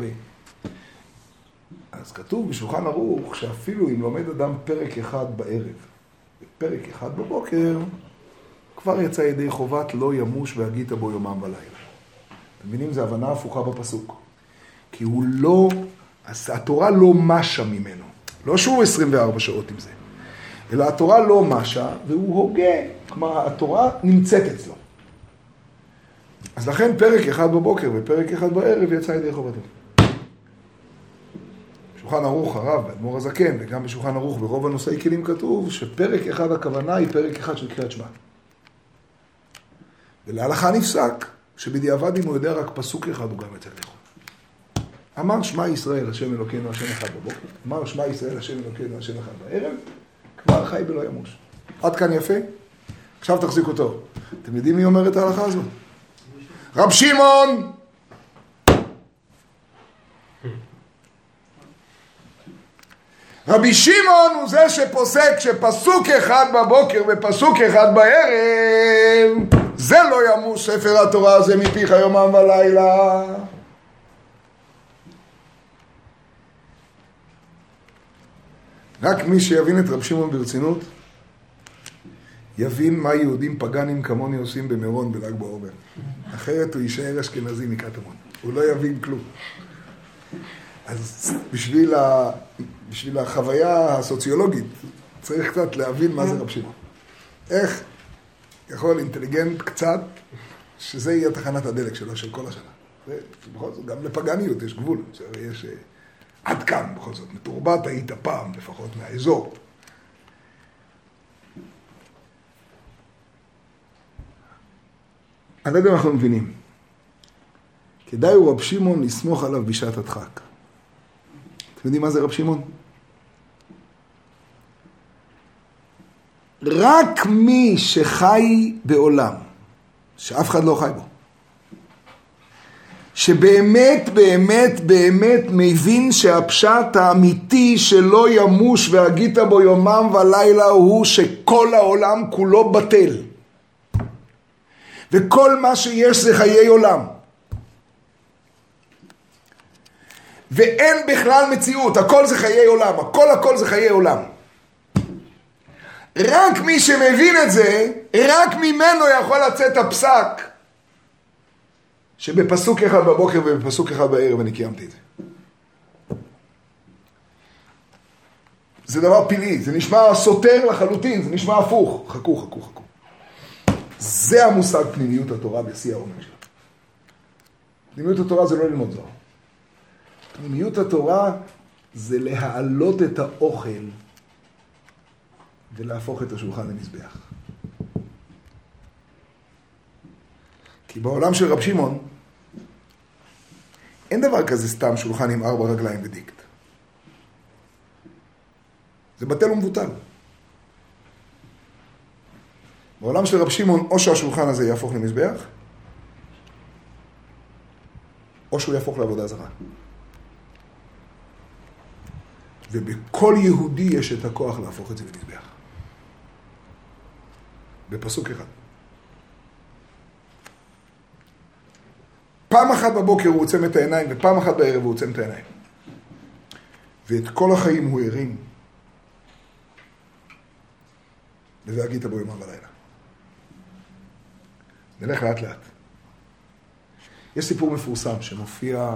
אז כתוב בשולחן ערוך שאפילו אם לומד אדם פרק אחד בערב, בפרק אחד בבוקר, כבר יצא ידי חובת לא ימוש והגית בו יומם ולילה. אתם מבינים? זו הבנה הפוכה בפסוק. כי הוא לא, התורה לא משה ממנו. לא שהוא עשרים וארבע שעות עם זה. אלא התורה לא משה והוא הוגה. כלומר, התורה נמצאת אצלו. אז לכן פרק אחד בבוקר ופרק אחד בערב יצא ידי חובתו. בשולחן ערוך הרב, באדמו"ר הזקן, וגם בשולחן ערוך ברוב הנושאי כלים כתוב שפרק אחד הכוונה היא פרק אחד של קריאת שמע. ולהלכה נפסק שבדיעבד אם הוא יודע רק פסוק אחד הוא גם יצא ידי חובתו. אמר שמע ישראל השם אלוקינו השם אחד בבוקר, אמר שמע ישראל השם אלוקינו השם אחד בערב, כבר חי בלא ימוש. עד כאן יפה? עכשיו תחזיקו טוב. אתם יודעים מי אומר את ההלכה הזאת? רב שמעון! רבי שמעון הוא זה שפוסק שפסוק אחד בבוקר ופסוק אחד בערב, זה לא ימוש ספר התורה הזה מפיך יומם ולילה. רק מי שיבין את רב שמעון ברצינות, יבין מה יהודים פגנים כמוני עושים במירון בל"ג בעומר. אחרת הוא יישאר אשכנזי מקטמון. הוא לא יבין כלום. אז בשביל, ה... בשביל החוויה הסוציולוגית, צריך קצת להבין מה זה רב שמעון. איך יכול אינטליגנט קצת, שזה יהיה תחנת הדלק שלו של כל השנה. ובכל זאת, גם לפגניות יש גבול. יש עד כאן, בכל זאת. מתורבת היית פעם, לפחות מהאזור. אני לא יודע מה אנחנו מבינים. כדאי הוא רב שמעון לסמוך עליו בשעת הדחק. אתם יודעים מה זה רב שמעון? רק מי שחי בעולם, שאף אחד לא חי בו, שבאמת, באמת, באמת מבין שהפשט האמיתי שלא ימוש והגית בו יומם ולילה הוא שכל העולם כולו בטל. וכל מה שיש זה חיי עולם. ואין בכלל מציאות, הכל זה חיי עולם, הכל הכל זה חיי עולם. רק מי שמבין את זה, רק ממנו יכול לצאת הפסק שבפסוק אחד בבוקר ובפסוק אחד בערב אני קיימתי את זה. זה דבר פלאי, זה נשמע סותר לחלוטין, זה נשמע הפוך. חכו, חכו, חכו. זה המושג פנימיות התורה בשיא העומק שלה. פנימיות התורה זה לא ללמוד זוהר. פנימיות התורה זה להעלות את האוכל ולהפוך את השולחן למזבח. כי בעולם של רב שמעון אין דבר כזה סתם שולחן עם ארבע רגליים ודיקט. זה בטל ומבוטל. בעולם של רב שמעון או שהשולחן הזה יהפוך למזבח או שהוא יהפוך לעבודה זרה. ובכל יהודי יש את הכוח להפוך את זה למזבח. בפסוק אחד. פעם אחת בבוקר הוא עוצם את העיניים, ופעם אחת בערב הוא עוצם את העיניים. ואת כל החיים הוא הרים. והגית בו יומם ולילה. נלך לאט לאט. יש סיפור מפורסם שמופיע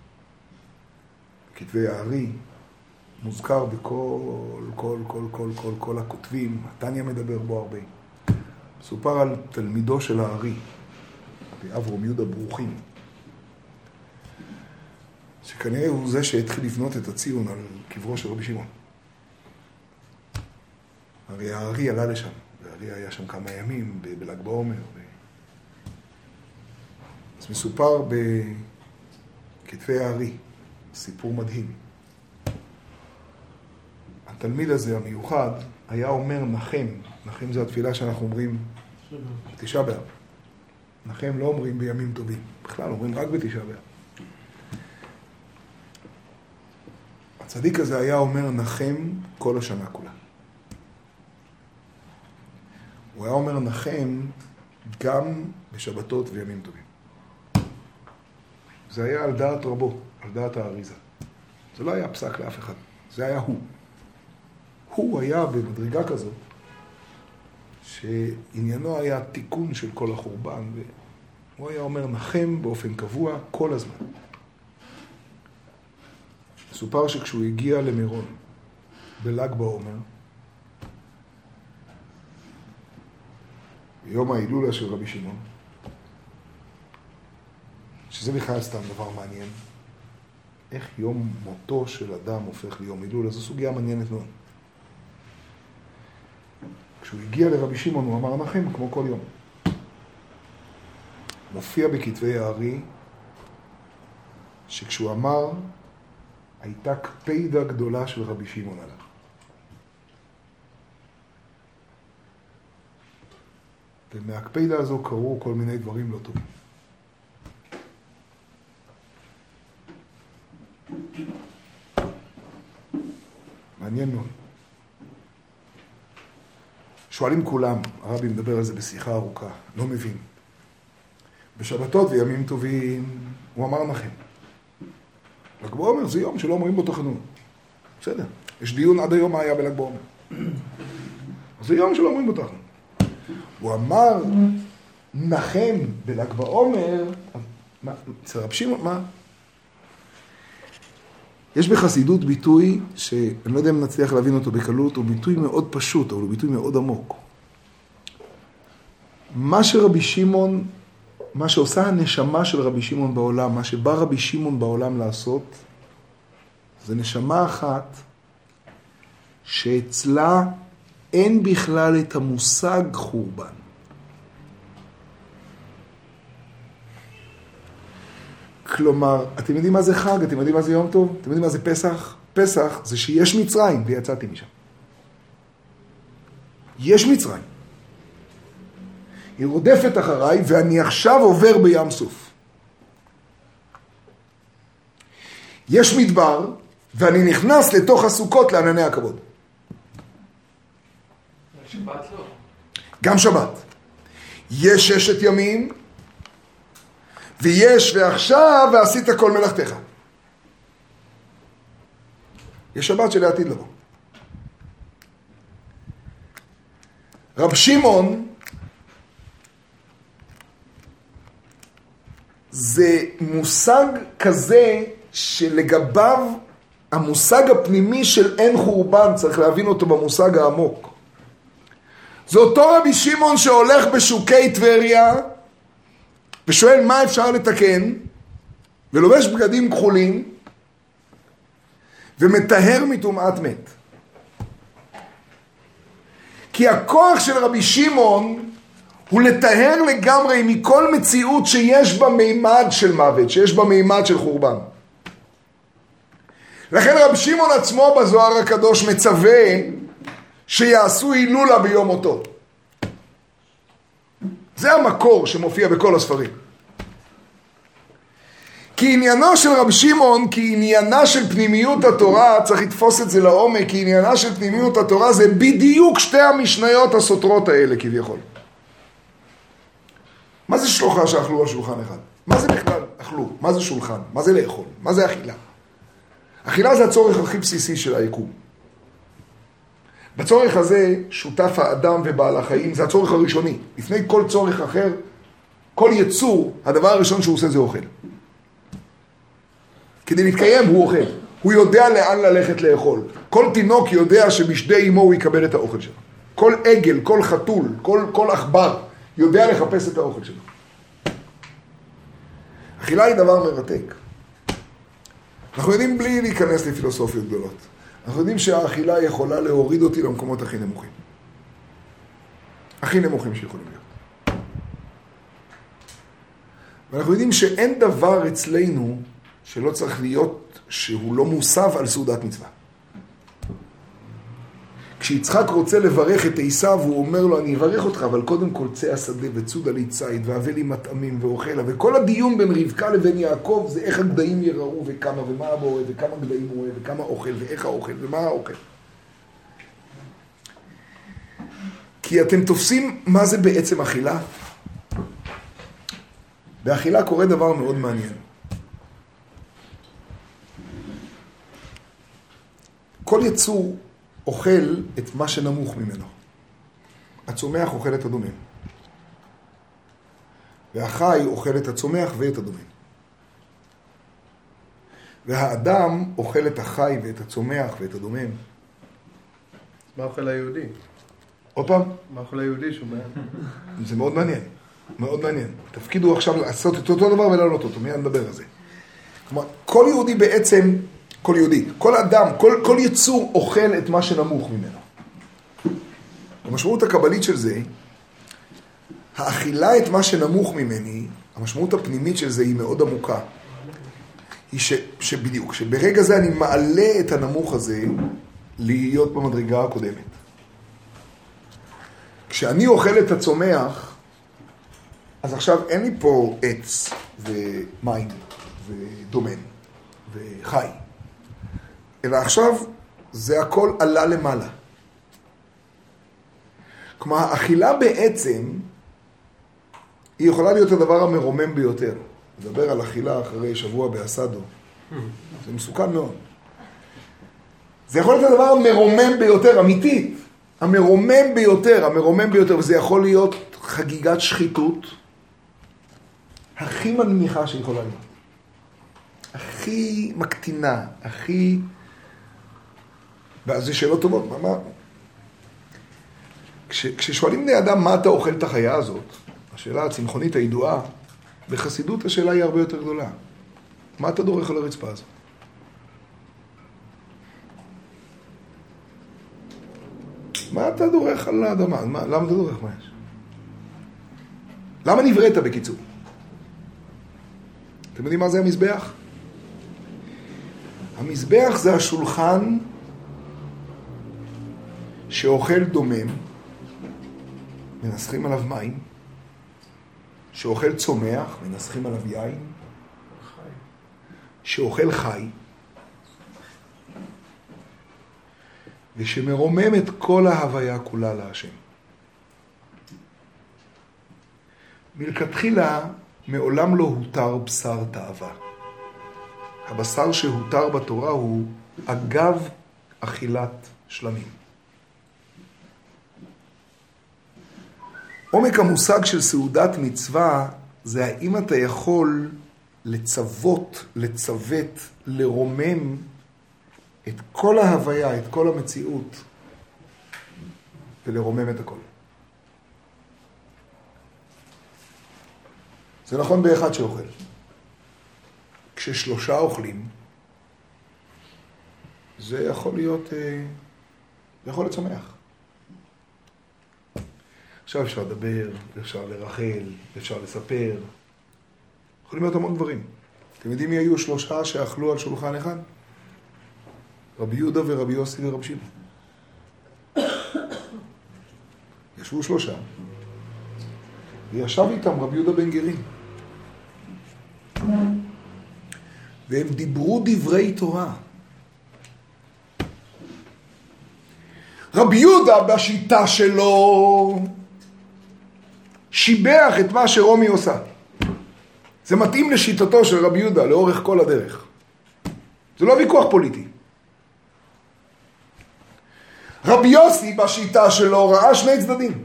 בכתבי הארי, מוזכר בכל, כל, כל, כל, כל, כל הכותבים, התניא מדבר בו הרבה. סופר על תלמידו של הארי, אברום יהודה ברוכין, שכנראה הוא זה שהתחיל לבנות את הציון על קברו של רבי שמעון. הרי הארי עלה לשם, והארי היה שם כמה ימים בל"ג בעומר. ו... אז מסופר בכתבי הארי, סיפור מדהים. התלמיד הזה המיוחד היה אומר נחם, נחם זה התפילה שאנחנו אומרים בתשעה באב. נחם לא אומרים בימים טובים, בכלל אומרים רק בתשעה באב. הצדיק הזה היה אומר נחם כל השנה כולה. הוא היה אומר נחם גם בשבתות וימים טובים. זה היה על דעת רבו, על דעת האריזה. זה לא היה פסק לאף אחד, זה היה הוא. הוא היה במדרגה כזאת, שעניינו היה תיקון של כל החורבן, והוא היה אומר נחם באופן קבוע כל הזמן. סופר שכשהוא הגיע למירון, בל"ג בעומר, ביום ההילולה של רבי שמעון, שזה בכלל סתם דבר מעניין, איך יום מותו של אדם הופך ליום הילולה, זו סוגיה מעניינת מאוד. כשהוא הגיע לרבי שמעון הוא אמר נחם כמו כל יום. מופיע בכתבי הארי שכשהוא אמר הייתה קפידה גדולה של רבי שמעון עליו. ומהקפידה הזו קרו כל מיני דברים לא טובים. מעניין מאוד. שואלים כולם, הרבי מדבר על זה בשיחה ארוכה, לא מבין. בשבתות וימים טובים, הוא אמר נחם. ל"ג בעומר זה יום שלא אומרים בו תחנון. בסדר, יש דיון עד היום מה היה בל"ג בעומר. זה יום שלא אומרים בו תחנון. הוא אמר נחם בל"ג בעומר, אצל רב שמעון, מה? יש בחסידות ביטוי, שאני לא יודע אם נצליח להבין אותו בקלות, הוא ביטוי מאוד פשוט, אבל הוא ביטוי מאוד עמוק. מה שרבי שמעון, מה שעושה הנשמה של רבי שמעון בעולם, מה שבא רבי שמעון בעולם לעשות, זה נשמה אחת שאצלה אין בכלל את המושג חורבן. כלומר, אתם יודעים מה זה חג? אתם יודעים מה זה יום טוב? אתם יודעים מה זה פסח? פסח זה שיש מצרים ויצאתי משם. יש מצרים. היא רודפת אחריי ואני עכשיו עובר בים סוף. יש מדבר, ואני נכנס לתוך הסוכות לענני הכבוד. שבת לא. גם שבת. יש ששת ימים, ויש ועכשיו ועשית כל מלאכתך. יש שבת שלעתיד לבוא. רב שמעון זה מושג כזה שלגביו המושג הפנימי של אין חורבן, צריך להבין אותו במושג העמוק. זה אותו רבי שמעון שהולך בשוקי טבריה ושואל מה אפשר לתקן, ולובש בגדים כחולים ומטהר מטומאת מת. כי הכוח של רבי שמעון הוא לטהר לגמרי מכל מציאות שיש בה מימד של מוות, שיש בה מימד של חורבן. לכן רבי שמעון עצמו בזוהר הקדוש מצווה שיעשו הילולה ביום מותו. זה המקור שמופיע בכל הספרים. כי עניינו של רבי שמעון, כי עניינה של פנימיות התורה, צריך לתפוס את זה לעומק, כי עניינה של פנימיות התורה זה בדיוק שתי המשניות הסותרות האלה כביכול. מה זה שלוחה שאכלו על שולחן אחד? מה זה בכלל אכלו? מה זה שולחן? מה זה לאכול? מה זה אכילה? אכילה זה הצורך הכי בסיסי של היקום. בצורך הזה שותף האדם ובעל החיים, זה הצורך הראשוני. לפני כל צורך אחר, כל יצור, הדבר הראשון שהוא עושה זה אוכל. כדי להתקיים הוא אוכל. הוא יודע לאן ללכת לאכול. כל תינוק יודע שבשדי אמו הוא יקבל את האוכל שלו. כל עגל, כל חתול, כל, כל אכבר יודע לחפש את האוכל שלו. אכילה היא דבר מרתק. אנחנו יודעים בלי להיכנס לפילוסופיות גדולות. אנחנו יודעים שהאכילה יכולה להוריד אותי למקומות הכי נמוכים. הכי נמוכים שיכולים להיות. ואנחנו יודעים שאין דבר אצלנו שלא צריך להיות, שהוא לא מוסב על סעודת מצווה. כשיצחק רוצה לברך את עשיו, הוא אומר לו, אני אברך אותך, אבל קודם כל צא השדה וצודה לי ציד, והבא לי מטעמים ואוכלה. וכל הדיון בין רבקה לבין יעקב זה איך הגדיים יראו וכמה, ומה אבא אוהב, וכמה גדיים הוא אוהב, וכמה אוכל, ואיך האוכל, ומה האוכל. כי אתם תופסים מה זה בעצם אכילה? באכילה קורה דבר מאוד מעניין. כל יצור אוכל את מה שנמוך ממנו. הצומח אוכל את הדומם. והחי אוכל את הצומח ואת הדומם. והאדם אוכל את החי ואת הצומח ואת הדומם. מה אוכל היהודי? עוד פעם? מה אוכל היהודי שומע? זה מאוד מעניין. מאוד מעניין. תפקידו עכשיו לעשות את אותו דבר ולעלות אותו. מיד נדבר על זה. כלומר, כל יהודי בעצם... כל יהודי, כל אדם, כל, כל יצור אוכל את מה שנמוך ממנו. המשמעות הקבלית של זה, האכילה את מה שנמוך ממני, המשמעות הפנימית של זה היא מאוד עמוקה. היא ש, שבדיוק, שברגע זה אני מעלה את הנמוך הזה להיות במדרגה הקודמת. כשאני אוכל את הצומח, אז עכשיו אין לי פה עץ ומים ודומן וחי. אלא עכשיו זה הכל עלה למעלה. כלומר, האכילה בעצם היא יכולה להיות הדבר המרומם ביותר. לדבר על אכילה אחרי שבוע באסדו, זה מסוכן מאוד. זה יכול להיות הדבר המרומם ביותר, אמיתית. המרומם ביותר, המרומם ביותר, וזה יכול להיות חגיגת שחיתות הכי מנמיכה שיכולה להיות. הכי מקטינה, הכי... ואז זה שאלות טובות, מה, מה? כש, כששואלים בני אדם מה אתה אוכל את החיה הזאת, השאלה הצמחונית הידועה, בחסידות השאלה היא הרבה יותר גדולה. מה אתה דורך על הרצפה הזאת? מה אתה דורך על האדמה? מה, למה אתה דורך? מה יש? למה נבראת בקיצור? אתם יודעים מה זה המזבח? המזבח זה השולחן שאוכל דומם, מנסחים עליו מים, שאוכל צומח, מנסחים עליו יין, שאוכל חי, ושמרומם את כל ההוויה כולה להשם. מלכתחילה מעולם לא הותר בשר תאווה. הבשר שהותר בתורה הוא אגב אכילת שלמים. עומק המושג של סעודת מצווה זה האם אתה יכול לצוות, לצוות, לרומם את כל ההוויה, את כל המציאות, ולרומם את הכל. זה נכון באחד שאוכל. כששלושה אוכלים, זה יכול להיות, זה יכול לצמח. עכשיו אפשר לדבר, אפשר לרחל, אפשר לספר. יכולים להיות המון דברים. אתם יודעים מי היו שלושה שאכלו על שולחן אחד? רבי יהודה ורבי יוסי ורבי שמעון. ישבו שלושה. וישב איתם רבי יהודה בן גרין. והם דיברו דברי תורה. רבי יהודה בשיטה שלו שיבח את מה שרומי עושה. זה מתאים לשיטתו של רבי יהודה לאורך כל הדרך. זה לא ויכוח פוליטי. רבי יוסי בשיטה שלו ראה שני צדדים.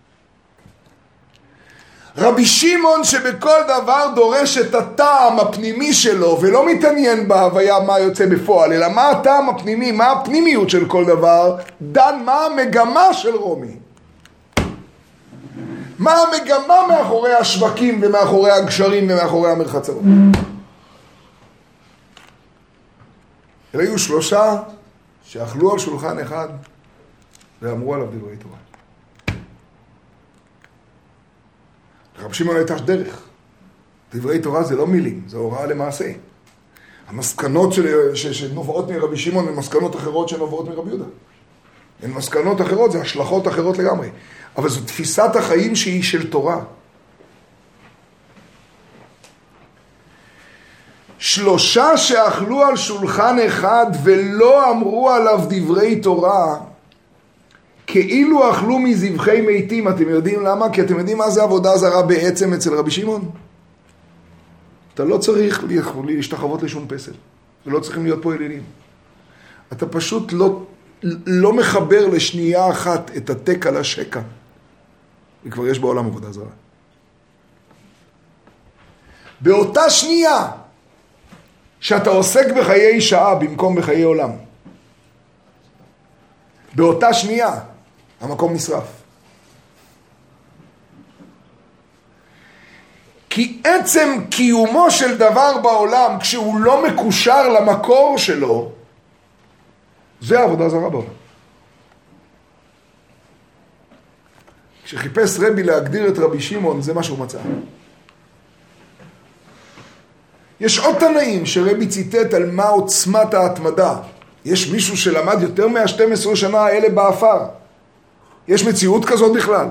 רבי שמעון שבכל דבר דורש את הטעם הפנימי שלו ולא מתעניין בהוויה מה יוצא בפועל, אלא מה הטעם הפנימי, מה הפנימיות של כל דבר, דן מה המגמה של רומי. מה המגמה מאחורי השווקים ומאחורי הגשרים ומאחורי המרחצאות. אלה היו שלושה שאכלו על שולחן אחד ואמרו עליו דברי תורה. רבי שמעון הייתה דרך. דברי תורה זה לא מילים, זה הוראה למעשה. המסקנות של, ש, שנובעות מרבי שמעון הן מסקנות אחרות שנובעות מרבי יהודה. הן מסקנות אחרות, זה השלכות אחרות לגמרי. אבל זו תפיסת החיים שהיא של תורה. שלושה שאכלו על שולחן אחד ולא אמרו עליו דברי תורה, כאילו אכלו מזבחי מתים. אתם יודעים למה? כי אתם יודעים מה זה עבודה זרה בעצם אצל רבי שמעון? אתה לא צריך להשתחוות לשום פסל. ולא צריכים להיות פה אלילים. אתה פשוט לא, לא מחבר לשנייה אחת את התק על השקע. וכבר יש בעולם עבודה זרה. באותה שנייה שאתה עוסק בחיי שעה במקום בחיי עולם. באותה שנייה המקום נשרף. כי עצם קיומו של דבר בעולם, כשהוא לא מקושר למקור שלו, זה עבודה זרה בעולם. כשחיפש רבי להגדיר את רבי שמעון, זה מה שהוא מצא. יש עוד תנאים שרבי ציטט על מה עוצמת ההתמדה. יש מישהו שלמד יותר מה-שתים עשרה שנה האלה באפר. יש מציאות כזאת בכלל.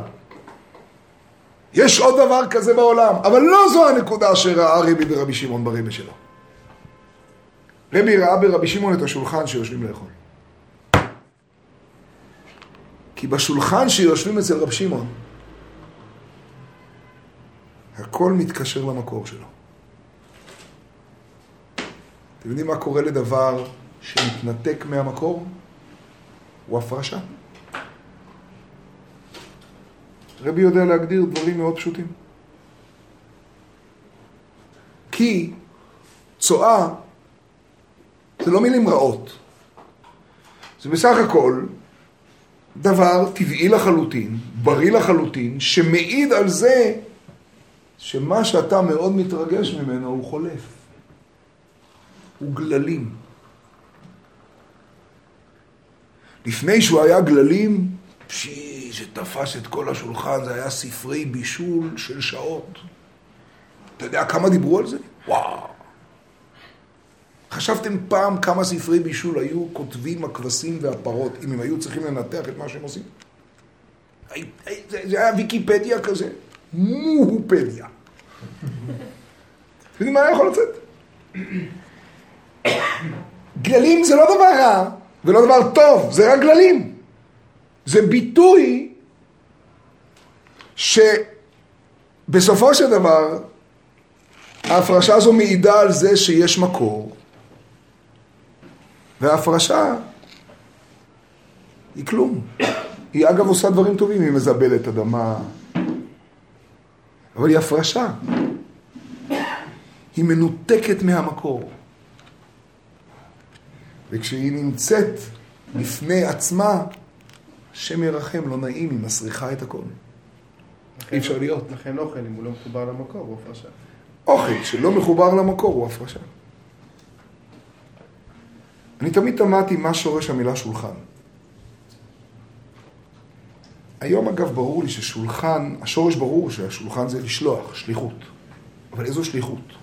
יש עוד דבר כזה בעולם, אבל לא זו הנקודה שראה רבי ברבי שמעון ברבי שלו. רבי ראה ברבי שמעון את השולחן שיושבים לאכול. כי בשולחן שיושבים אצל רבי שמעון, הכל מתקשר למקור שלו. אתם יודעים מה קורה לדבר שמתנתק מהמקור? הוא הפרשה. רבי יודע להגדיר דברים מאוד פשוטים. כי צועה זה לא מילים רעות. זה בסך הכל דבר טבעי לחלוטין, בריא לחלוטין, שמעיד על זה שמה שאתה מאוד מתרגש ממנו הוא חולף. הוא גללים. לפני שהוא היה גללים, פשי, שתפס את כל השולחן, זה היה ספרי בישול של שעות. אתה יודע כמה דיברו על זה? וואו. חשבתם פעם כמה ספרי בישול היו כותבים הכבשים והפרות, אם הם היו צריכים לנתח את מה שהם עושים? זה, זה היה ויקיפדיה כזה. מוהופדיה. יודעים מה היה יכול לצאת? גללים זה לא דבר רע, ולא דבר טוב, זה רק גללים. זה ביטוי שבסופו של דבר ההפרשה הזו מעידה על זה שיש מקור, וההפרשה היא כלום. היא אגב עושה דברים טובים, היא מזבלת אדמה, אבל היא הפרשה. היא מנותקת מהמקור. וכשהיא נמצאת לפני עצמה, השם ירחם, לא נעים, היא מסריחה את הכל. אי אפשר להיות. לכן אוכל, אם הוא לא מחובר למקור, הוא הפרשה. אוכל שלא מחובר למקור הוא הפרשה. אני תמיד תמדתי מה שורש המילה שולחן. היום אגב ברור לי ששולחן, השורש ברור שהשולחן זה לשלוח, שליחות. אבל איזו שליחות?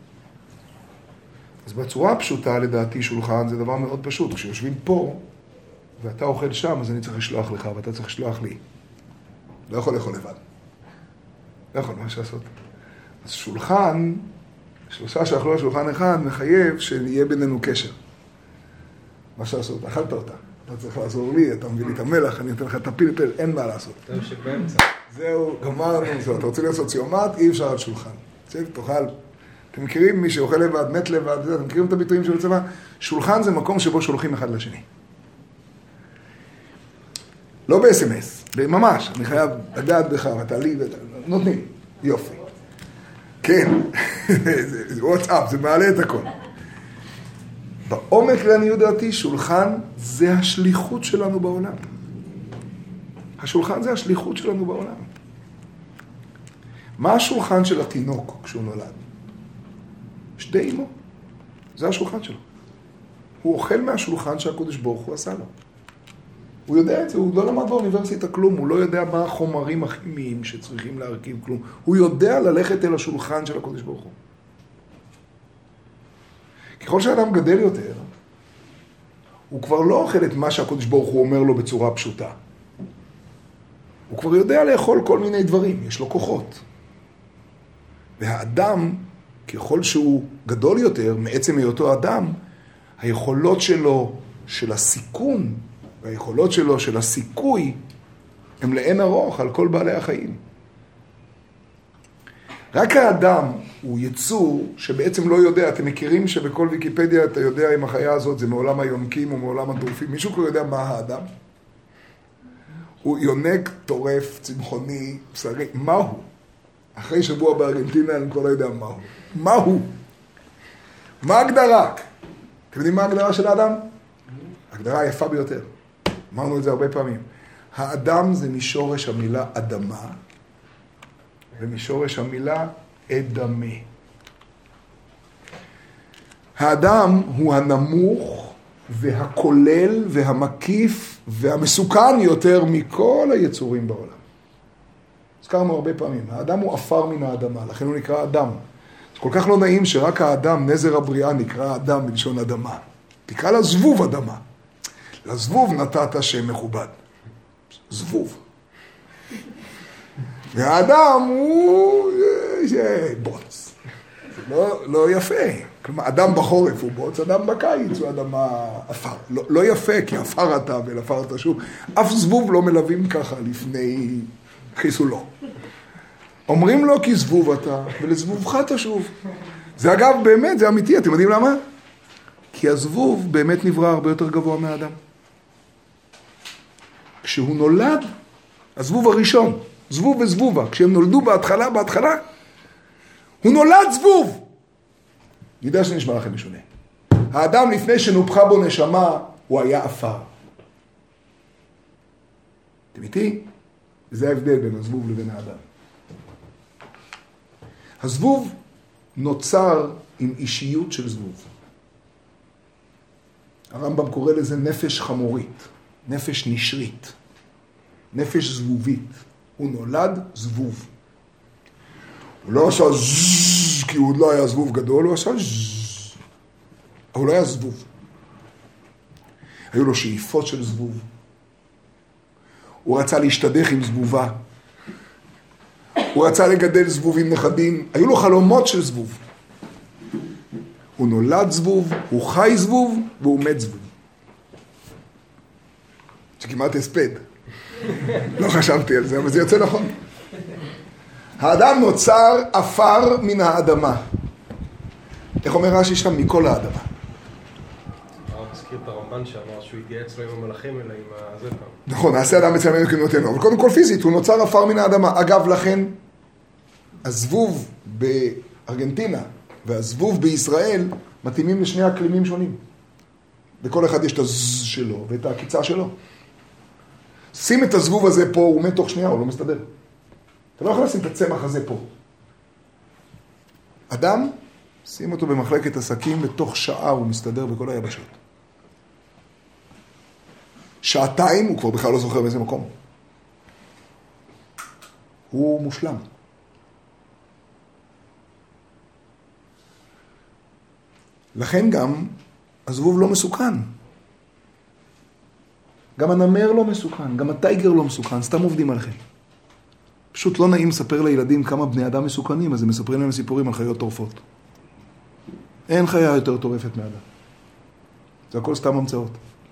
אז בצורה הפשוטה לדעתי שולחן זה דבר מאוד פשוט. כשיושבים פה ואתה אוכל שם, אז אני צריך לשלוח לך ואתה צריך לשלוח לי. לא יכול לאכול לבד. לא יכול, מה שעשות. אז שולחן, שלושה שאכלו על שולחן אחד, מחייב שיהיה בינינו קשר. מה שעשות, אכלת אותה. אתה צריך לעזור לי, אתה מביא לי את המלח, אני אתן לך את הפלפל, אין מה לעשות. טוב שבאמצע. זהו, גמרנו, זהו. אתה רוצה להיות סוציומט, אי אפשר על שולחן. צב, תאכל. אתם מכירים מי שאוכל לבד, מת לבד, אתם מכירים את הביטויים של הצבא? שולחן זה מקום שבו שולחים אחד לשני. לא ב-אס אם אס, ממש, אני חייב לדעת בך, ואתה לי, נותנים, יופי. כן, זה וואטסאפ, זה מעלה את הכל. בעומק לעניות דעתי, שולחן זה השליחות שלנו בעולם. השולחן זה השליחות שלנו בעולם. מה השולחן של התינוק כשהוא נולד? שדה אימו. זה השולחן שלו. הוא אוכל מהשולחן שהקדוש ברוך הוא עשה לו. הוא יודע את זה, הוא לא למד באוניברסיטה כלום, הוא לא יודע מה החומרים הכימיים שצריכים להרכיב כלום. הוא יודע ללכת אל השולחן של הקדוש ברוך הוא. ככל שאדם גדל יותר, הוא כבר לא אוכל את מה שהקדוש ברוך הוא אומר לו בצורה פשוטה. הוא כבר יודע לאכול כל מיני דברים, יש לו כוחות. והאדם, ככל שהוא גדול יותר, מעצם היותו אדם, היכולות שלו של הסיכון, והיכולות שלו של הסיכוי, הם לאין ארוך על כל בעלי החיים. רק האדם הוא יצור שבעצם לא יודע, אתם מכירים שבכל ויקיפדיה אתה יודע אם החיה הזאת זה מעולם היונקים או מעולם הטורפים, מישהו כבר יודע מה האדם? הוא יונק, טורף, צמחוני, בשרי, מה הוא? אחרי שבוע בארגנטינה אני כבר לא יודע מה הוא. מה הוא? מה ההגדרה? אתם יודעים מה ההגדרה של האדם? ההגדרה היפה ביותר. אמרנו את זה הרבה פעמים. האדם זה משורש המילה אדמה, ומשורש המילה אדמה. האדם הוא הנמוך והכולל והמקיף והמסוכן יותר מכל היצורים בעולם. הזכרנו הרבה פעמים, האדם הוא אפר מן האדמה, לכן הוא נקרא אדם. זה כל כך לא נעים שרק האדם, נזר הבריאה, נקרא אדם בלשון אדמה. תקרא לה זבוב אדמה. לזבוב נתת שם מכובד. זבוב. והאדם הוא בוץ. זה לא, לא יפה. כלומר, אדם בחורף הוא בוץ, אדם בקיץ הוא אדמה אפר. לא, לא יפה, כי אפר אתה ולפר אתה שוב. אף זבוב לא מלווים ככה לפני חיסולו. אומרים לו כי זבוב אתה, ולזבובך תשוב. זה אגב באמת, זה אמיתי, אתם יודעים למה? כי הזבוב באמת נברא הרבה יותר גבוה מהאדם. כשהוא נולד, הזבוב הראשון, זבוב וזבובה, כשהם נולדו בהתחלה, בהתחלה, הוא נולד זבוב. אני יודע שנשמע לכם משונה. האדם לפני שנופחה בו נשמה, הוא היה אפר. אתם איתי? זה ההבדל בין הזבוב לבין האדם. הזבוב נוצר עם אישיות של זבוב. הרמב"ם קורא לזה נפש חמורית, נפש נשרית, נפש זבובית. הוא נולד זבוב. הוא לא עשה זזז, כי הוא עוד לא היה זבוב גדול, הוא עשה זזז. הוא לא היה זבוב. היו לו שאיפות של זבוב. הוא רצה להשתדך עם זבובה. הוא רצה לגדל זבובים נכדים. היו לו חלומות של זבוב. הוא נולד זבוב, הוא חי זבוב, והוא מת זבוב. זה כמעט הספד. לא חשבתי על זה, אבל זה יוצא נכון. האדם נוצר עפר מן האדמה. איך אומר רש"י שם? מכל האדמה. הרב מזכיר את הרמב"ן שאמר שהוא התייעץ לא עם המלאכים אלא עם הזה פעם. נכון, נעשה אדם בצלם אלוקים כמותנו. אבל קודם כל פיזית, הוא נוצר עפר מן האדמה. אגב, לכן, הזבוב בארגנטינה והזבוב בישראל מתאימים לשני אקלימים שונים. לכל אחד יש את הזז שלו ואת העקיצה שלו. שים את הזבוב הזה פה, הוא מת תוך שנייה, הוא לא מסתדר. אתה לא יכול לשים את הצמח הזה פה. אדם, שים אותו במחלקת עסקים, בתוך שעה הוא מסתדר בכל היבשות. שעתיים הוא כבר בכלל לא זוכר באיזה מקום. הוא מושלם. לכן גם הזבוב לא מסוכן. גם הנמר לא מסוכן, גם הטייגר לא מסוכן, סתם עובדים עליכם. פשוט לא נעים לספר לילדים כמה בני אדם מסוכנים, אז הם מספרים להם סיפורים על חיות טורפות. אין חיה יותר טורפת מאדם. זה הכל סתם המצאות.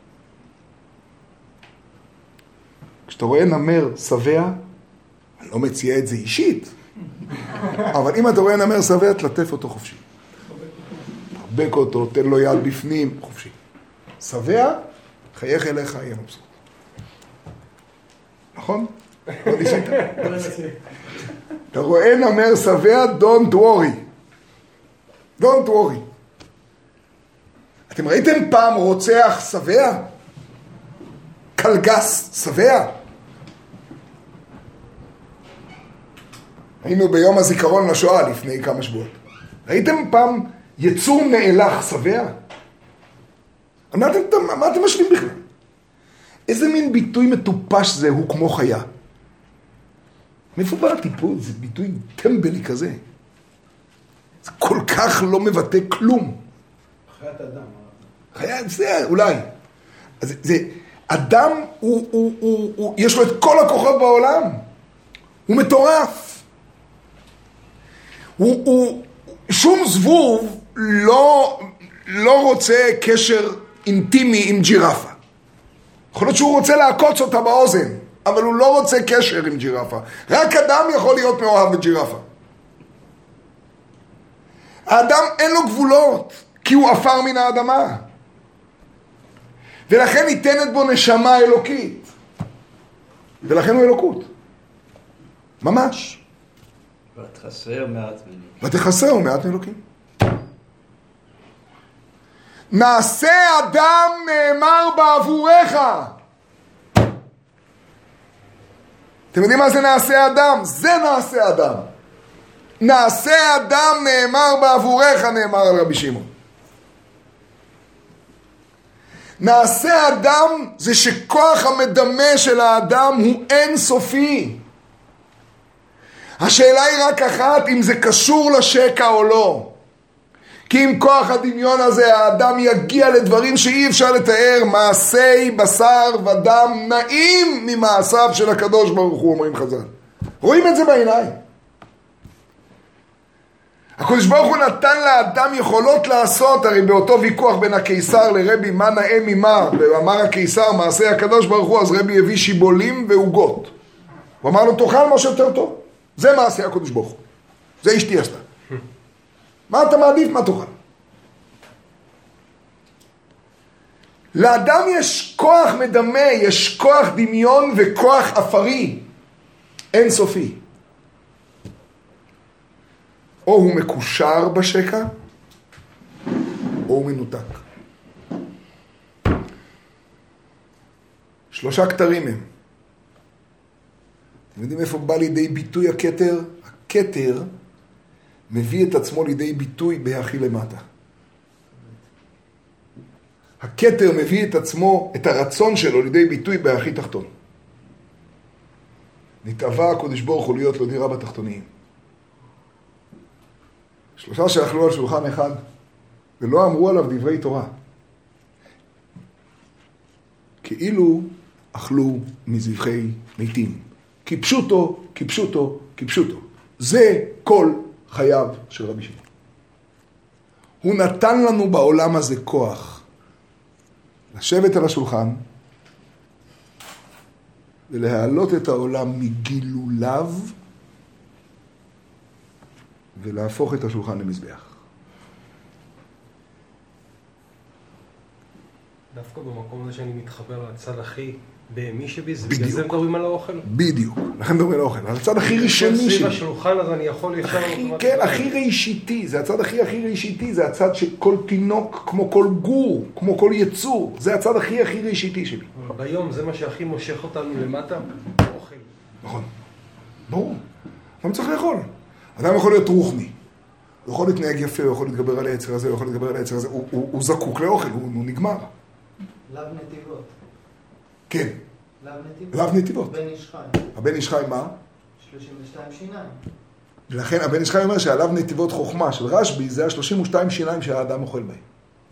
כשאתה רואה נמר שבע, אני לא מציע את זה אישית, אבל אם אתה רואה נמר שבע, תלטף אותו חופשי. תחבק אותו, תן לו יד בפנים, חופשי. שבע, חייך אליך, יהיה מבסוט. נכון? לא ניסית? אתה רואה נמר שבע, don't worry. don't worry. אתם ראיתם פעם רוצח שבע? קלגס שבע? היינו ביום הזיכרון לשואה לפני כמה שבועות. ראיתם פעם יצור נאלח שבע? מה אתם, מה אתם משלים בכלל? איזה מין ביטוי מטופש זה הוא כמו חיה? מאיפה בא הטיפול? זה ביטוי טמבלי כזה. זה כל כך לא מבטא כלום. חיית אדם. חיית, זה אולי. אז זה, אדם, הוא, הוא, הוא, הוא, יש לו את כל הכוחות בעולם. הוא מטורף. הוא, הוא, שום זבוב לא, לא רוצה קשר אינטימי עם ג'ירפה. יכול להיות שהוא רוצה לעקוץ אותה באוזן, אבל הוא לא רוצה קשר עם ג'ירפה. רק אדם יכול להיות מאוהב בג'ירפה. האדם אין לו גבולות, כי הוא עפר מן האדמה. ולכן ניתנת בו נשמה אלוקית. ולכן הוא אלוקות. ממש. ותחסר מעט מאלוקים. ותחסר מעט מאלוקים. נעשה אדם נאמר בעבורך. אתם יודעים מה זה נעשה אדם? זה נעשה אדם. נעשה אדם נאמר בעבורך, נאמר על רבי שמעון. נעשה אדם זה שכוח המדמה של האדם הוא אין סופי. השאלה היא רק אחת, אם זה קשור לשקע או לא. כי עם כוח הדמיון הזה האדם יגיע לדברים שאי אפשר לתאר, מעשי בשר ודם נעים ממעשיו של הקדוש ברוך הוא, אומרים חז"ל. רואים את זה בעיניים. הקדוש ברוך הוא נתן לאדם יכולות לעשות, הרי באותו ויכוח בין הקיסר לרבי מה נאה ממה, ואמר הקיסר מעשי הקדוש ברוך הוא, אז רבי הביא שיבולים ועוגות. הוא אמר לו תאכל מה שיותר טוב, זה מעשי הקדוש ברוך הוא, זה אשתי עשתה. מה אתה מעדיף? מה תאכל? לאדם יש כוח מדמה, יש כוח דמיון וכוח אפרי, אין סופי. או הוא מקושר בשקע, או הוא מנותק. שלושה כתרים הם. אתם יודעים איפה בא לידי ביטוי הכתר? הכתר מביא את עצמו לידי ביטוי בהכי למטה. הכתר מביא את עצמו, את הרצון שלו לידי ביטוי בהכי תחתון. נתאווה הקדוש ברוך הוא להיות לו דירה בתחתוניים. שלושה שאכלו על שולחן אחד ולא אמרו עליו דברי תורה. כאילו אכלו מזבחי מתים. כי פשוטו, כי פשוטו, כי פשוטו. זה כל חייו של רבי שמעון. הוא נתן לנו בעולם הזה כוח לשבת על השולחן ולהעלות את העולם מגילוליו, ולהפוך את השולחן למזבח. דווקא במקום הזה שאני מתחבר לצד הכי בהמי שבי, זה בגלל זה מדברים על האוכל? בדיוק, לכן מדברים על האוכל. על הצד הכי ראשוני שלי. סביב השולחן אז אני יכול ישר... כן, הכי ראשיתי, זה הצד הכי הכי ראשיתי, זה הצד שכל תינוק, כמו כל גור, כמו כל יצור, זה הצד הכי הכי ראשיתי שלי. ביום זה מה שהכי מושך אותנו למטה, אוכל. נכון, ברור. אדם צריך לאכול. אדם יכול להיות רוחני. הוא יכול להתנהג יפה, הוא יכול להתגבר על היצר הזה, הוא יכול להתגבר על היצר הזה, הוא, הוא, הוא זקוק לאוכל, הוא, הוא נגמר. לאו נתיבות. כן. לאו נתיבות. לאו נתיבות. הבן איש חי. הבן איש חי מה? שלושים ושתיים שיניים. ולכן הבן איש חי אומר שעליו נתיבות חוכמה של רשב"י, זה ה-שלושים ושתיים שיניים שהאדם אוכל בהם.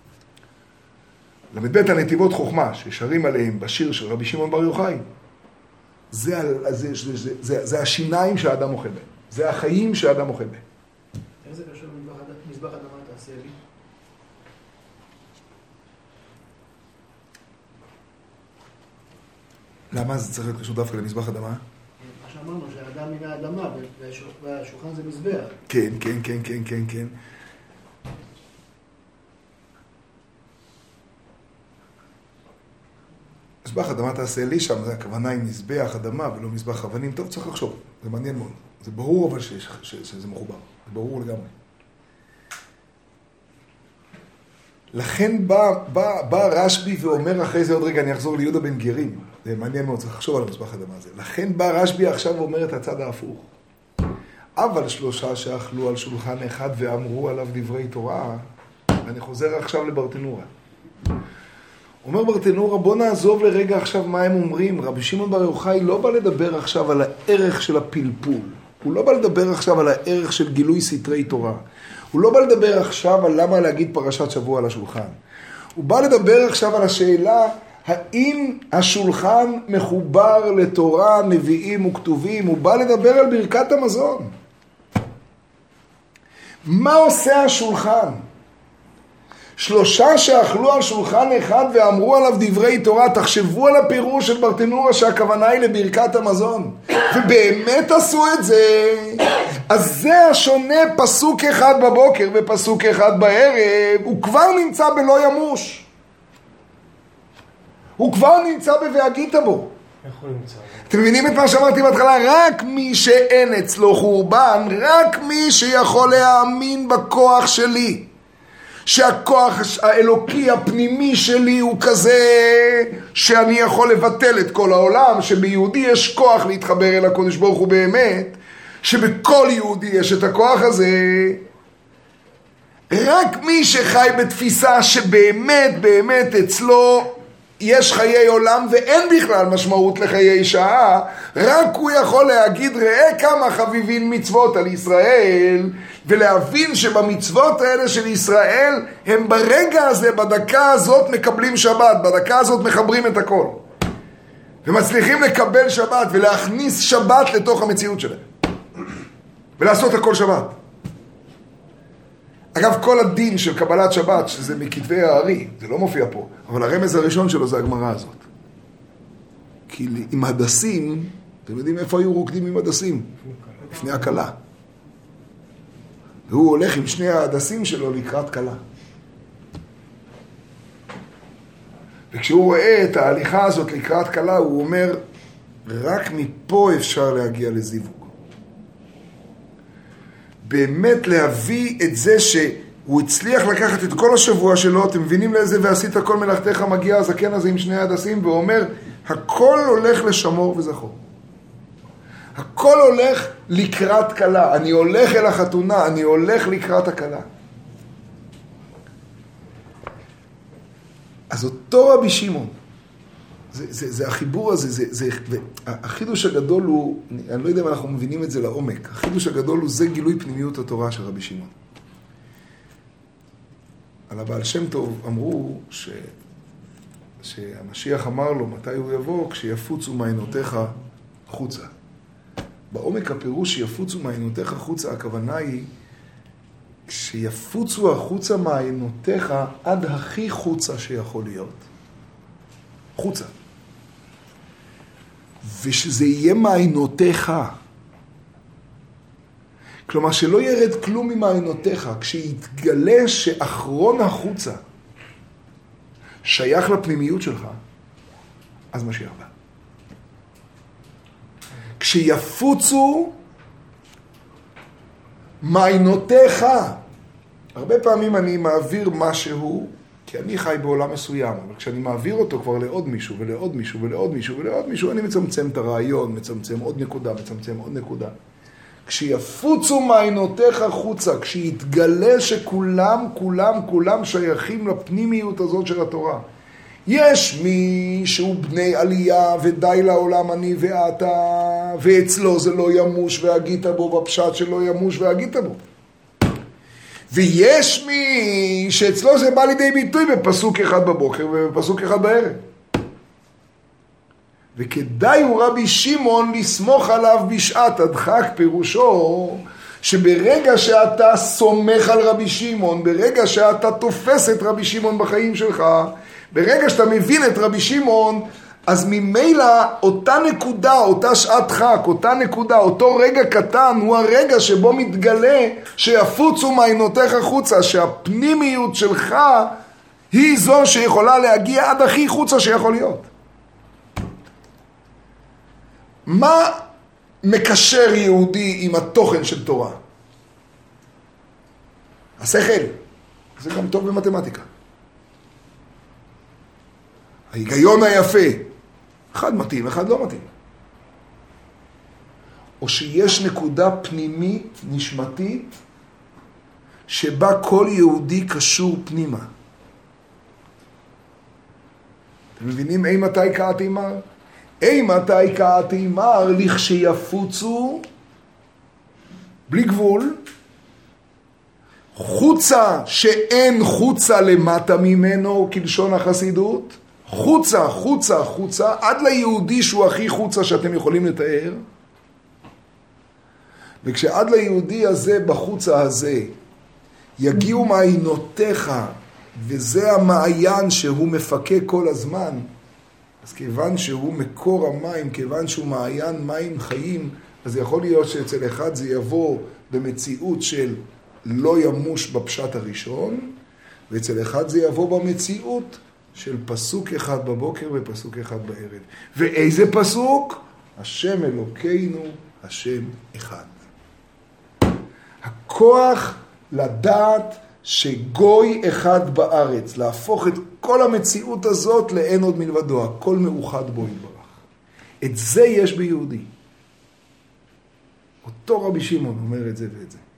למדבט הנתיבות חוכמה ששרים עליהם בשיר של רבי שמעון בר יוחאי, זה, זה, זה, זה, זה, זה השיניים שהאדם אוכל בהם. זה החיים שהאדם אוכל בהם. איך זה קשור למזבח אדמה תעשה לי? למה זה צריך להיות קשור דווקא למזבח אדמה? מה שאמרנו, שהאדם מן האדמה, והשולחן זה מזבח. כן, כן, כן, כן, כן, כן. מזבח אדמה תעשה לי שם, זה הכוונה עם מזבח אדמה ולא מזבח אבנים. טוב, צריך לחשוב, זה מעניין מאוד. זה ברור אבל שיש, ש, שזה מחובר, זה ברור לגמרי. לכן בא, בא, בא רשב"י ואומר אחרי זה, עוד רגע אני אחזור ליהודה בן גרים, זה מעניין מאוד, צריך לחשוב על המזבח אדמה הזה. לכן בא רשב"י עכשיו ואומר את הצד ההפוך. אבל שלושה שאכלו על שולחן אחד ואמרו עליו דברי תורה, אני חוזר עכשיו לברטנורה. אומר ברטנורה, בוא נעזוב לרגע עכשיו מה הם אומרים. רבי שמעון בר יוחאי לא בא לדבר עכשיו על הערך של הפלפול. הוא לא בא לדבר עכשיו על הערך של גילוי סתרי תורה. הוא לא בא לדבר עכשיו על למה להגיד פרשת שבוע על השולחן. הוא בא לדבר עכשיו על השאלה, האם השולחן מחובר לתורה, נביאים וכתובים? הוא בא לדבר על ברכת המזון. מה עושה השולחן? שלושה שאכלו על שולחן אחד ואמרו עליו דברי תורה, תחשבו על הפירוש של ברטנורה שהכוונה היא לברכת המזון. ובאמת עשו את זה. אז זה השונה פסוק אחד בבוקר ופסוק אחד בערב, הוא כבר נמצא בלא ימוש. הוא כבר נמצא ב"והגית בו". איך הוא נמצא? אתם מבינים את מה שאמרתי בהתחלה? רק מי שאין אצלו חורבן, רק מי שיכול להאמין בכוח שלי. שהכוח האלוקי הפנימי שלי הוא כזה שאני יכול לבטל את כל העולם, שביהודי יש כוח להתחבר אל הקודש ברוך הוא באמת, שבכל יהודי יש את הכוח הזה. רק מי שחי בתפיסה שבאמת באמת אצלו יש חיי עולם ואין בכלל משמעות לחיי שעה, רק הוא יכול להגיד ראה כמה חביבין מצוות על ישראל, ולהבין שבמצוות האלה של ישראל הם ברגע הזה, בדקה הזאת מקבלים שבת, בדקה הזאת מחברים את הכל ומצליחים לקבל שבת ולהכניס שבת לתוך המציאות שלהם ולעשות הכל שבת. אגב, כל הדין של קבלת שבת, שזה מכתבי הארי, זה לא מופיע פה, אבל הרמז הראשון שלו זה הגמרא הזאת. כי עם הדסים, אתם יודעים איפה היו רוקדים עם הדסים? לפני הקלה. והוא הולך עם שני ההדסים שלו לקראת קלה. וכשהוא רואה את ההליכה הזאת לקראת קלה, הוא אומר, רק מפה אפשר להגיע לזיווג. באמת להביא את זה שהוא הצליח לקחת את כל השבוע שלו, אתם מבינים לאיזה ועשית כל מלאכתך, מגיע הזקן הזה עם שני ההדסים ואומר, הכל הולך לשמור וזכור. הכל הולך לקראת קלה. אני הולך אל החתונה, אני הולך לקראת הקלה. אז אותו רבי שמעון, זה, זה, זה החיבור הזה, זה, זה, החידוש הגדול הוא, אני, אני לא יודע אם אנחנו מבינים את זה לעומק, החידוש הגדול הוא זה גילוי פנימיות התורה של רבי שמעון. על הבעל שם טוב אמרו ש, שהמשיח אמר לו מתי הוא יבוא, כשיפוצו מעיינותיך חוצה. בעומק הפירוש שיפוצו מעיינותיך חוצה, הכוונה היא כשיפוצו החוצה מעיינותיך עד הכי חוצה שיכול להיות. חוצה. ושזה יהיה מעיינותיך. כלומר, שלא ירד כלום ממעיינותיך, כשיתגלה שאחרון החוצה שייך לפנימיות שלך, אז משיח בא. כשיפוצו מעיינותיך, הרבה פעמים אני מעביר משהו, כי אני חי בעולם מסוים, אבל כשאני מעביר אותו כבר לעוד מישהו ולעוד מישהו ולעוד מישהו ולעוד מישהו, אני מצמצם את הרעיון, מצמצם עוד נקודה, מצמצם עוד נקודה. כשיפוצו מעיינותיך חוצה, כשיתגלה שכולם, כולם, כולם שייכים לפנימיות הזאת של התורה. יש מי שהוא בני עלייה ודי לעולם אני ואתה, ואצלו זה לא ימוש והגית בו, בפשט שלא ימוש והגית בו. ויש מי שאצלו זה בא לידי ביטוי בפסוק אחד בבוקר ובפסוק אחד בערב. וכדאי הוא רבי שמעון לסמוך עליו בשעת הדחק, פירושו שברגע שאתה סומך על רבי שמעון, ברגע שאתה תופס את רבי שמעון בחיים שלך, ברגע שאתה מבין את רבי שמעון, אז ממילא אותה נקודה, אותה שעת דחק, אותה נקודה, אותו רגע קטן, הוא הרגע שבו מתגלה שיפוצו מעיינותיך חוצה, שהפנימיות שלך היא זו שיכולה להגיע עד הכי חוצה שיכול להיות. מה מקשר יהודי עם התוכן של תורה? השכל. זה גם טוב במתמטיקה. ההיגיון היפה. אחד מתאים, אחד לא מתאים. או שיש נקודה פנימית, נשמתית, שבה כל יהודי קשור פנימה. אתם מבינים אימתי קראתי מר? אימתי קראתי מר לכשיפוצו, בלי גבול, חוצה שאין חוצה למטה ממנו, כלשון החסידות, חוצה, חוצה, חוצה, עד ליהודי שהוא הכי חוצה שאתם יכולים לתאר. וכשעד ליהודי הזה, בחוצה הזה, יגיעו מעיינותיך, וזה המעיין שהוא מפקה כל הזמן, אז כיוון שהוא מקור המים, כיוון שהוא מעיין מים חיים, אז יכול להיות שאצל אחד זה יבוא במציאות של לא ימוש בפשט הראשון, ואצל אחד זה יבוא במציאות של פסוק אחד בבוקר ופסוק אחד בערב. ואיזה פסוק? השם אלוקינו, השם אחד. הכוח לדעת שגוי אחד בארץ, להפוך את כל המציאות הזאת לאין עוד מלבדו, הכל מאוחד בו יתברך. את זה יש ביהודי. אותו רבי שמעון אומר את זה ואת זה.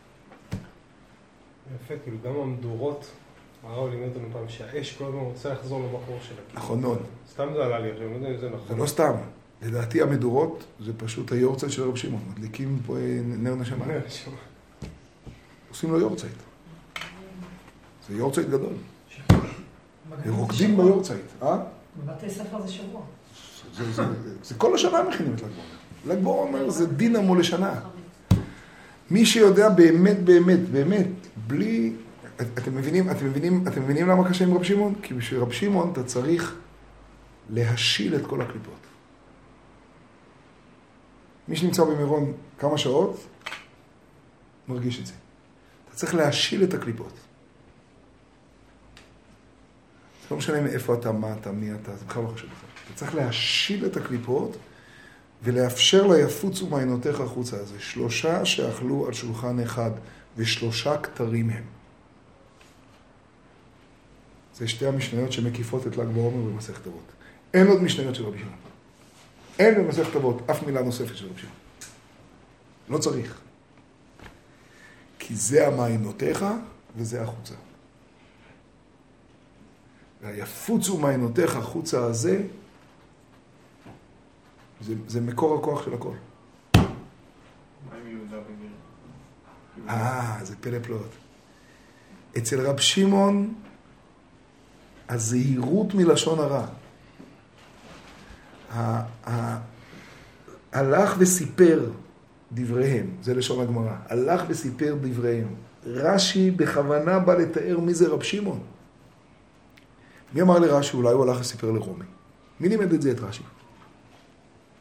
יפה, כאילו גם המדורות, הרב לימד אותנו פעם שהאש כל הזמן רוצה לחזור למקור שלה. נכון מאוד. סתם זה עלה לי עכשיו, לא יודע אם זה נכון. זה לא סתם. לדעתי המדורות זה פשוט היורצייט של רבי שמעון. מדליקים פה נר נשמה. נר נשמה. עושים לו יורצייט. זה יורצייט גדול. רוקדים ביורצייט. אה? בבתי ספר זה שבוע. זה, זה, זה, זה כל השנה מכינים את ל"ג בעומר. ל"ג בעומר זה דינמו לשנה. מי שיודע באמת, באמת, באמת, בלי... אתם מבינים, אתם מבינים, אתם מבינים למה קשה עם רב שמעון? כי בשביל רב שמעון אתה צריך להשיל את כל הקליפות. מי שנמצא במירון כמה שעות, מרגיש את זה. אתה צריך להשיל את הקליפות. זה לא משנה מאיפה אתה, מה אתה, מי אתה, זה בכלל לא חשוב לך. אתה צריך להשיל את הקליפות ולאפשר ליפוצו מעיינותיך החוצה. זה שלושה שאכלו על שולחן אחד ושלושה כתרים הם. זה שתי המשניות שמקיפות את ל"ג בעומר במסכת אבות. אין עוד משניות של רבי שמעון. אין במסכת אבות אף מילה נוספת של רבי שמעון. לא צריך. כי זה המעיינותיך וזה החוצה. והיפוצו מעיינותיך החוצה הזה, זה, זה מקור הכוח של הכל. מה עם יהודה וגר? אה, זה פלא פלאות. אצל רב שמעון, הזהירות מלשון הרע. הלך וסיפר דבריהם, זה לשון הגמרא, הלך וסיפר דבריהם. רש"י בכוונה בא לתאר מי זה רב שמעון. מי אמר לרש"י? אולי הוא הלך וסיפר לרומי. מי לימד את זה את רש"י?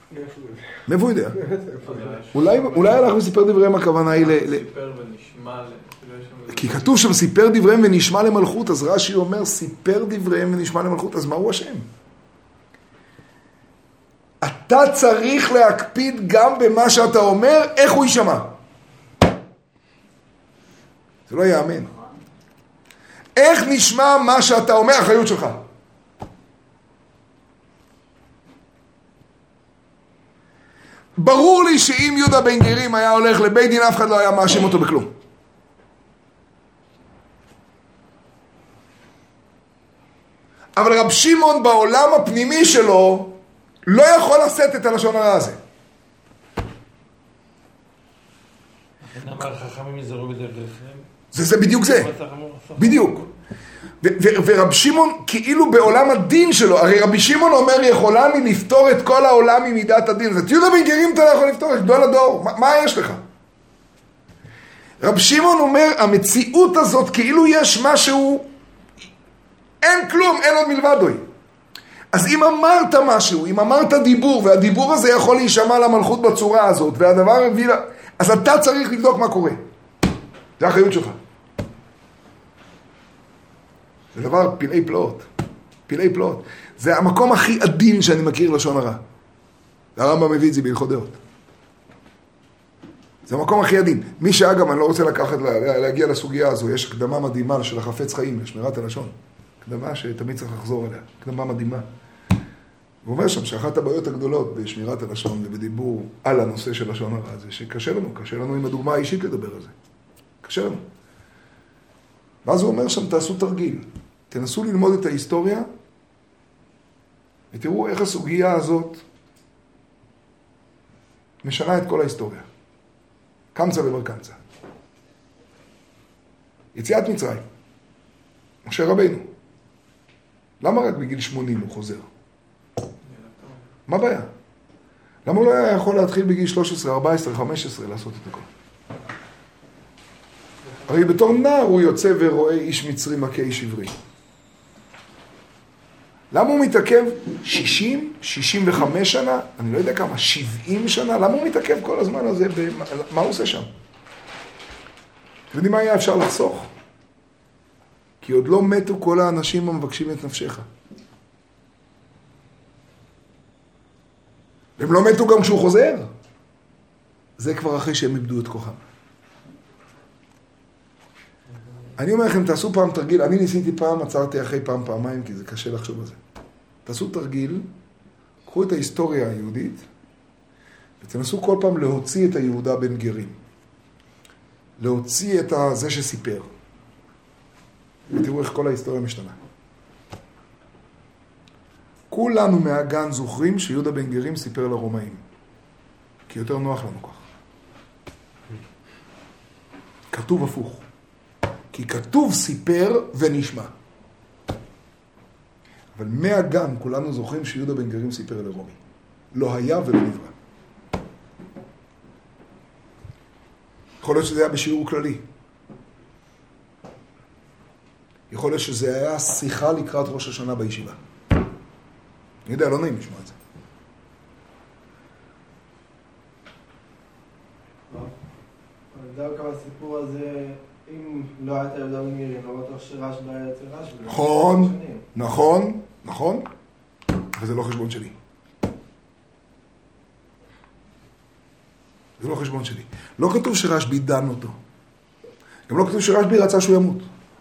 מאיפה הוא יודע? אולי הלך וסיפר דבריהם, הכוונה היא ל... סיפר ונשמע ל... כי כתוב שם סיפר דבריהם ונשמע למלכות, אז רש"י אומר סיפר דבריהם ונשמע למלכות, אז מה הוא השם? אתה צריך להקפיד גם במה שאתה אומר, איך הוא יישמע. זה לא יאמן. איך נשמע מה שאתה אומר, אחריות שלך. ברור לי שאם יהודה בן גרים היה הולך לבית דין, אף אחד לא היה מאשים אותו בכלום. אבל רב שמעון בעולם הפנימי שלו לא יכול לשאת את הלשון הרע הזה. אמר חכמים יזהרו בדרכיכם. זה, זה בדיוק זה. בדיוק. ו- ו- ורב שמעון כאילו בעולם הדין שלו, הרי רבי שמעון אומר יכולה לי לפתור את כל העולם ממידת הדין. אז את יהודה בן גרים אתה לא יכול לפתור, את גדול הדור. מה, מה יש לך? רב שמעון אומר המציאות הזאת כאילו יש משהו, אין כלום, אין עוד מלבדוי. אז אם אמרת משהו, אם אמרת דיבור, והדיבור הזה יכול להישמע למלכות בצורה הזאת, והדבר הביא לה, אז אתה צריך לבדוק מה קורה. זה האחריות שלך. זה דבר פילי פלאות. פילי פלאות. זה המקום הכי עדין שאני מכיר לשון הרע. הרמב"ם מביא את זה בהלכות דעות. זה המקום הכי עדין. מי שאגב, אני לא רוצה לקחת, להגיע לסוגיה הזו, יש הקדמה מדהימה של החפץ חיים, לשמירת הלשון. הקדמה שתמיד צריך לחזור אליה. הקדמה מדהימה. הוא אומר שם שאחת הבעיות הגדולות בשמירת הלשון ובדיבור על הנושא של לשון הרע זה שקשה לנו, קשה לנו עם הדוגמה האישית לדבר על זה. קשה לנו. ואז הוא אומר שם, תעשו תרגיל. תנסו ללמוד את ההיסטוריה ותראו איך הסוגיה הזאת משנה את כל ההיסטוריה. קמצא ובר קמצא. יציאת מצרים. משה רבינו. למה רק בגיל שמונים הוא חוזר? מה הבעיה? למה הוא לא היה יכול להתחיל בגיל שלוש עשרה, ארבע עשרה, חמש עשרה לעשות את הכל? הרי בתור נער הוא יוצא ורואה איש מצרי מכה איש עברי. למה הוא מתעכב שישים, שישים וחמש שנה? אני לא יודע כמה, שבעים שנה? למה הוא מתעכב כל הזמן הזה? במה, מה הוא עושה שם? אתם יודעים מה היה אפשר לחסוך? כי עוד לא מתו כל האנשים המבקשים את נפשך. הם לא מתו גם כשהוא חוזר. זה כבר אחרי שהם איבדו את כוחם. אני אומר לכם, תעשו פעם תרגיל, אני ניסיתי פעם, עצרתי אחרי פעם פעמיים, כי זה קשה לחשוב על זה. תעשו תרגיל, קחו את ההיסטוריה היהודית, ותנסו כל פעם להוציא את היהודה בן גרים. להוציא את זה שסיפר. ותראו איך כל ההיסטוריה משתנה. כולנו מהגן זוכרים שיהודה בן גרים סיפר לרומאים. כי יותר נוח לנו כך. כתוב הפוך. כי כתוב סיפר ונשמע. אבל מהגן כולנו זוכרים שיהודה בן גרים סיפר לרומי. לא היה ולא נברא. יכול להיות שזה היה בשיעור כללי. יכול להיות שזה היה שיחה לקראת ראש השנה בישיבה. אני יודע, לא נעים לשמוע את זה. דווקא בסיפור הזה, אם לא הייתה יהודה בן גרים, לא בטוח שרשב"י היה אצל רשב"י. נכון, נכון, נכון, אבל זה לא חשבון שלי. זה לא חשבון שלי. לא כתוב שרשב"י דן אותו. גם לא כתוב שרשב"י רצה שהוא ימות.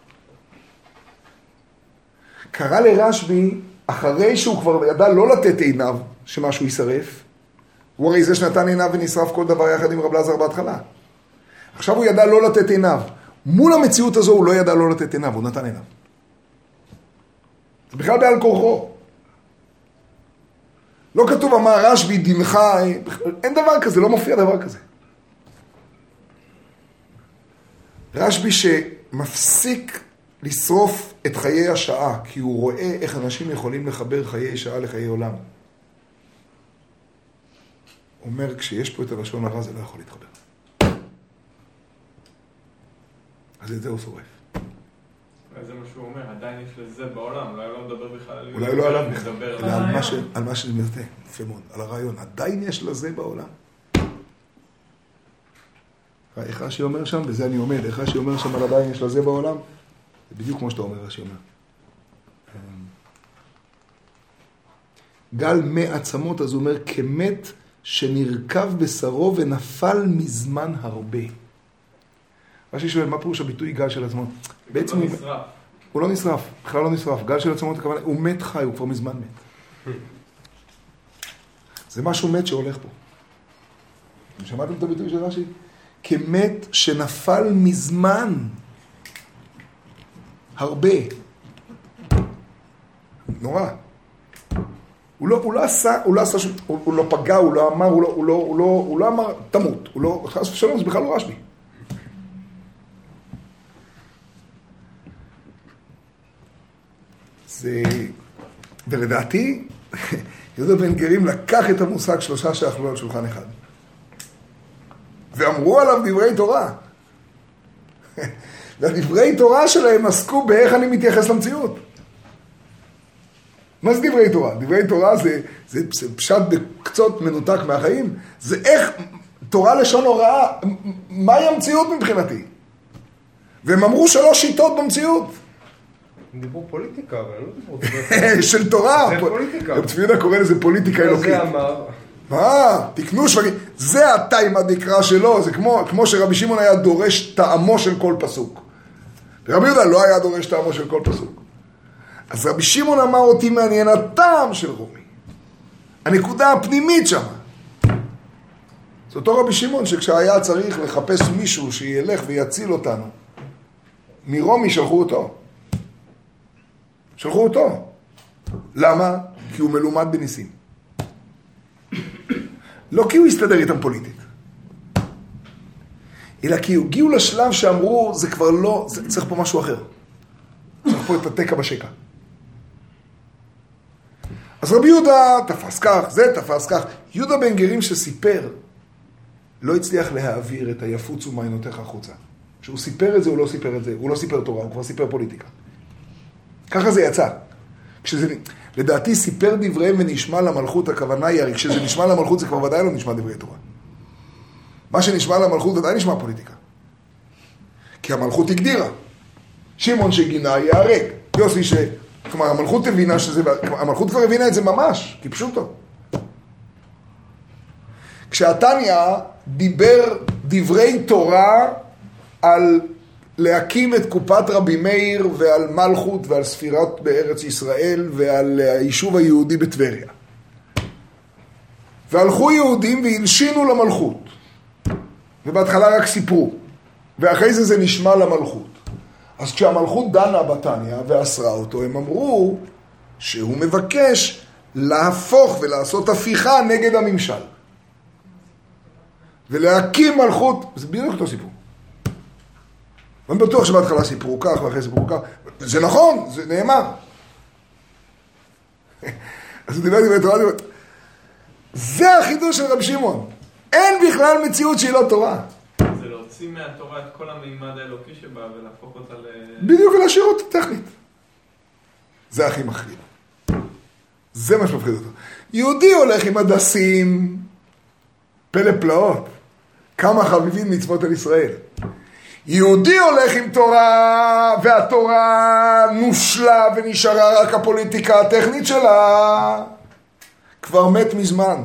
קרא לרשב"י, אחרי שהוא כבר ידע לא לתת עיניו שמשהו יישרף, הוא הרי זה שנתן עיניו ונשרף כל דבר יחד עם רב לזר בהתחלה. עכשיו הוא ידע לא לתת עיניו. מול המציאות הזו הוא לא ידע לא לתת עיניו, הוא נתן עיניו. זה בכלל בעל כורחו. לא כתוב אמר רשב"י דינך, אין דבר כזה, לא מופיע דבר כזה. רשב"י שמפסיק לשרוף את חיי השעה, כי הוא רואה איך אנשים יכולים לחבר חיי שעה לחיי עולם. הוא אומר, כשיש פה את הלשון הרע, זה לא יכול להתחבר. אז את זה הוא שורף. זה מה שהוא אומר, עדיין יש לזה בעולם, אולי לא מדבר בכלל על... אולי לא עליו בכלל, מדבר אלא על מה ש- על מה שאני מבטא, יפה מאוד, על הרעיון, עדיין יש לזה בעולם. איך רש"י אומר שם, בזה אני עומד, איך רש"י אומר שם על עדיין יש לזה בעולם, זה בדיוק כמו שאתה אומר, רש"י אומר. גל מעצמות, אז הוא אומר, כמת שנרכב בשרו ונפל מזמן הרבה. רש"י שואל, מה פירוש הביטוי גל של עצמות? בעצם הוא... נשרף. הוא לא נשרף, בכלל לא נשרף. גל של עצמות, הכוונה, הוא מת חי, הוא כבר מזמן מת. זה משהו מת שהולך פה. אתם שמעתם את הביטוי של רש"י? כמת שנפל מזמן. הרבה. נורא. הוא לא, הוא לא עשה, הוא לא עשה, הוא, הוא לא פגע, הוא לא אמר, הוא לא, הוא לא, הוא לא, הוא לא אמר, תמות. הוא לא, חס ושלום, זה בכלל לא רשב"י. זה, ולדעתי, יהודה בן גרים לקח את המושג שלושה שאכלו על שולחן אחד. ואמרו עליו דברי תורה. והדברי תורה שלהם עסקו באיך אני מתייחס למציאות. מה זה דברי תורה? דברי תורה זה, זה, זה פשט בקצות מנותק מהחיים. זה איך, תורה לשון הוראה, מהי המציאות מבחינתי? והם אמרו שלוש שיטות במציאות. הם דיברו פוליטיקה, אבל לא דיברו דברי של תורה. זה פוליטיקה. רב צביונה קורא לזה פוליטיקה אלוקית. זה אמר. מה? תקנו שווקים. זה הטיים הדקרא שלו. זה כמו, כמו שרבי שמעון היה דורש טעמו של כל פסוק. ורבי יהודה לא היה דורש טעמו של כל פסוק. אז רבי שמעון אמר אותי מעניין הטעם של רומי. הנקודה הפנימית שם. זה אותו רבי שמעון שכשהיה צריך לחפש מישהו שילך ויציל אותנו, מרומי שלחו אותו. שלחו אותו. למה? כי הוא מלומד בניסים. לא כי הוא הסתדר איתם פוליטית. אלא כי הגיעו לשלב שאמרו, זה כבר לא, זה, צריך פה משהו אחר. צריך פה את התקע בשקע. אז רבי יהודה תפס כך, זה תפס כך. יהודה בן גרים שסיפר, לא הצליח להעביר את היפוץ ומעיינותיך החוצה. כשהוא סיפר את זה, הוא לא סיפר את זה. הוא לא סיפר תורה, הוא כבר סיפר פוליטיקה. ככה זה יצא. כשזה, לדעתי סיפר דבריהם ונשמע למלכות, הכוונה היא, הרי כשזה נשמע למלכות זה כבר ודאי לא נשמע דברי תורה. מה שנשמע למלכות ודאי נשמע פוליטיקה. כי המלכות הגדירה. שמעון שגינה יהרג. יוסי ש... כלומר, המלכות הבינה שזה... המלכות כבר הבינה את זה ממש, כי פשוטו. כשהתניה דיבר דברי תורה על להקים את קופת רבי מאיר ועל מלכות ועל ספירת בארץ ישראל ועל היישוב היהודי בטבריה. והלכו יהודים והלשינו למלכות. ובהתחלה רק סיפרו. ואחרי זה זה נשמע למלכות. אז כשהמלכות דנה בתניה ואסרה אותו, הם אמרו שהוא מבקש להפוך ולעשות הפיכה נגד הממשל. ולהקים מלכות, זה בדיוק אותו סיפור. אני בטוח שבהתחלה סיפרו כך ואחרי סיפרו כך. זה נכון, זה נאמר. אז הוא דיבר דברי תורה, דיבר... זה החידוש של רבי שמעון. אין בכלל מציאות שהיא לא תורה. זה להוציא מהתורה את כל המימד האלוקי שבה ולהפוך אותה ל... בדיוק, ולהשאיר אותה טכנית. זה הכי מחריד. זה מה שמפחיד אותו. יהודי הולך עם הדסים, פלא פלאות. כמה חביבים מצוות על ישראל. יהודי הולך עם תורה, והתורה נושלה ונשארה רק הפוליטיקה הטכנית שלה. כבר מת מזמן.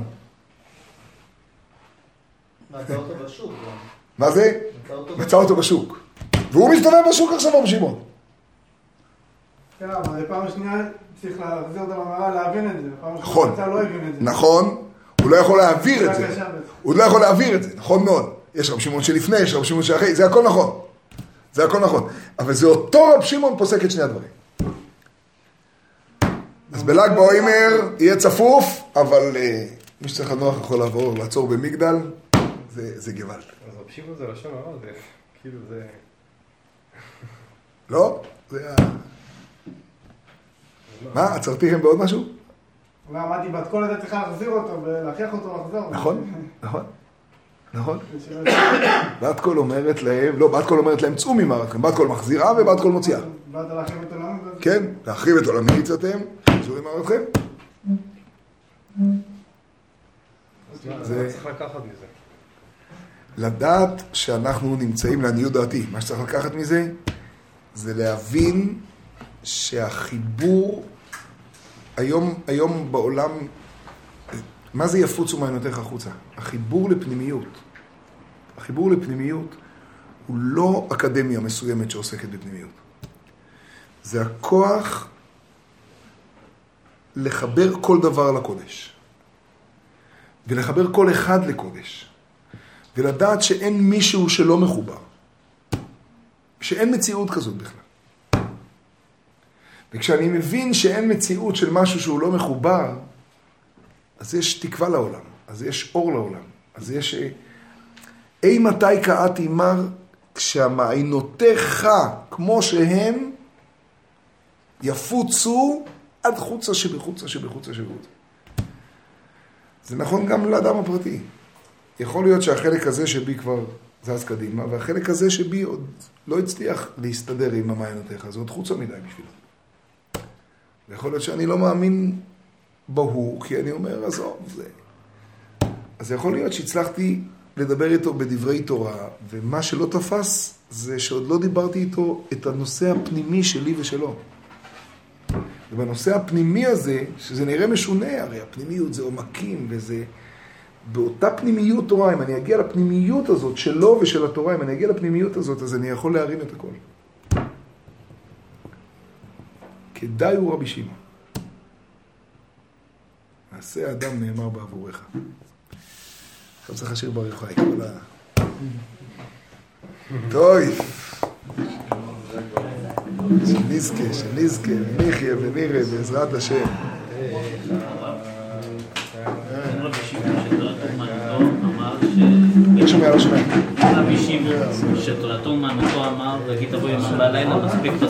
מצא אותו בשוק. מה זה? מצא אותו בשוק. והוא מסתובב בשוק עכשיו רבי שמעון. כן, אבל פעם השנייה צריך להחזיר אותה במראה להבין את זה. נכון. פעם לא הבין את זה. נכון. הוא לא יכול להעביר את זה. הוא לא יכול להעביר את זה. נכון מאוד. יש רבי שמעון שלפני, יש רבי שמעון שאחרי. זה הכל נכון. זה הכל נכון. אבל זה אותו רבי שמעון פוסק את שני הדברים. אז בל"ג בעומר יהיה צפוף, אבל מי שצריך לנוח יכול לעבור, לעצור במגדל, זה, זה גוואלד. אז רבי שמעון זה לשון הרע, זה כאילו זה... לא? זה ה... מה? עצרתיכם בעוד משהו? אמרתי, בת כל הזה צריכה להחזיר אותו ולהכריח אותו לחזור. נכון, נכון. נכון? בת קול אומרת להם, לא, בת קול אומרת להם, צאו ממערכם, בת קול מחזירה ובת קול מוציאה. באת להחריב את עולמי? כן, להחריב את עולמי יצאתם, צאו ממערכם. זה צריך לקחת מזה. לדעת שאנחנו נמצאים, לעניות דעתי, מה שצריך לקחת מזה, זה להבין שהחיבור, היום, היום בעולם, מה זה יפוצו מעיינותיך החוצה? החיבור לפנימיות. החיבור לפנימיות הוא לא אקדמיה מסוימת שעוסקת בפנימיות. זה הכוח לחבר כל דבר לקודש. ולחבר כל אחד לקודש. ולדעת שאין מישהו שלא מחובר. שאין מציאות כזאת בכלל. וכשאני מבין שאין מציאות של משהו שהוא לא מחובר, אז יש תקווה לעולם, אז יש אור לעולם, אז יש... אי מתי קעת אימר, כשהמעיינותיך כמו שהם, יפוצו עד חוצה שבחוצה שבחוצה שבחוצה. זה נכון גם לאדם הפרטי. יכול להיות שהחלק הזה שבי כבר זז קדימה, והחלק הזה שבי עוד לא הצליח להסתדר עם המעיינותיך, זה עוד חוצה מדי בשבילו. ויכול להיות שאני לא מאמין בהו, כי אני אומר, עזוב, זה... אז יכול להיות שהצלחתי לדבר איתו בדברי תורה, ומה שלא תפס זה שעוד לא דיברתי איתו את הנושא הפנימי שלי ושלו. ובנושא הפנימי הזה, שזה נראה משונה, הרי הפנימיות זה עומקים, וזה... באותה פנימיות תורה, אם אני אגיע לפנימיות הזאת שלו ושל התורה, אם אני אגיע לפנימיות הזאת, אז אני יכול להרים את הכל. כדאי הוא רבי שמעון. מעשה האדם נאמר בעבורך. עכשיו צריך לשיר בר יוחאי, כל ה... טוי. שנזכה, שנזכה, ונחיה ונראה בעזרת השם. רבי שמעון שתורתו אומנותו אמר ש... יש שם יאללה שמיים. רבי שמעון שתורתו אומנותו אמר, להגיד תבוא יום בלילה מספיק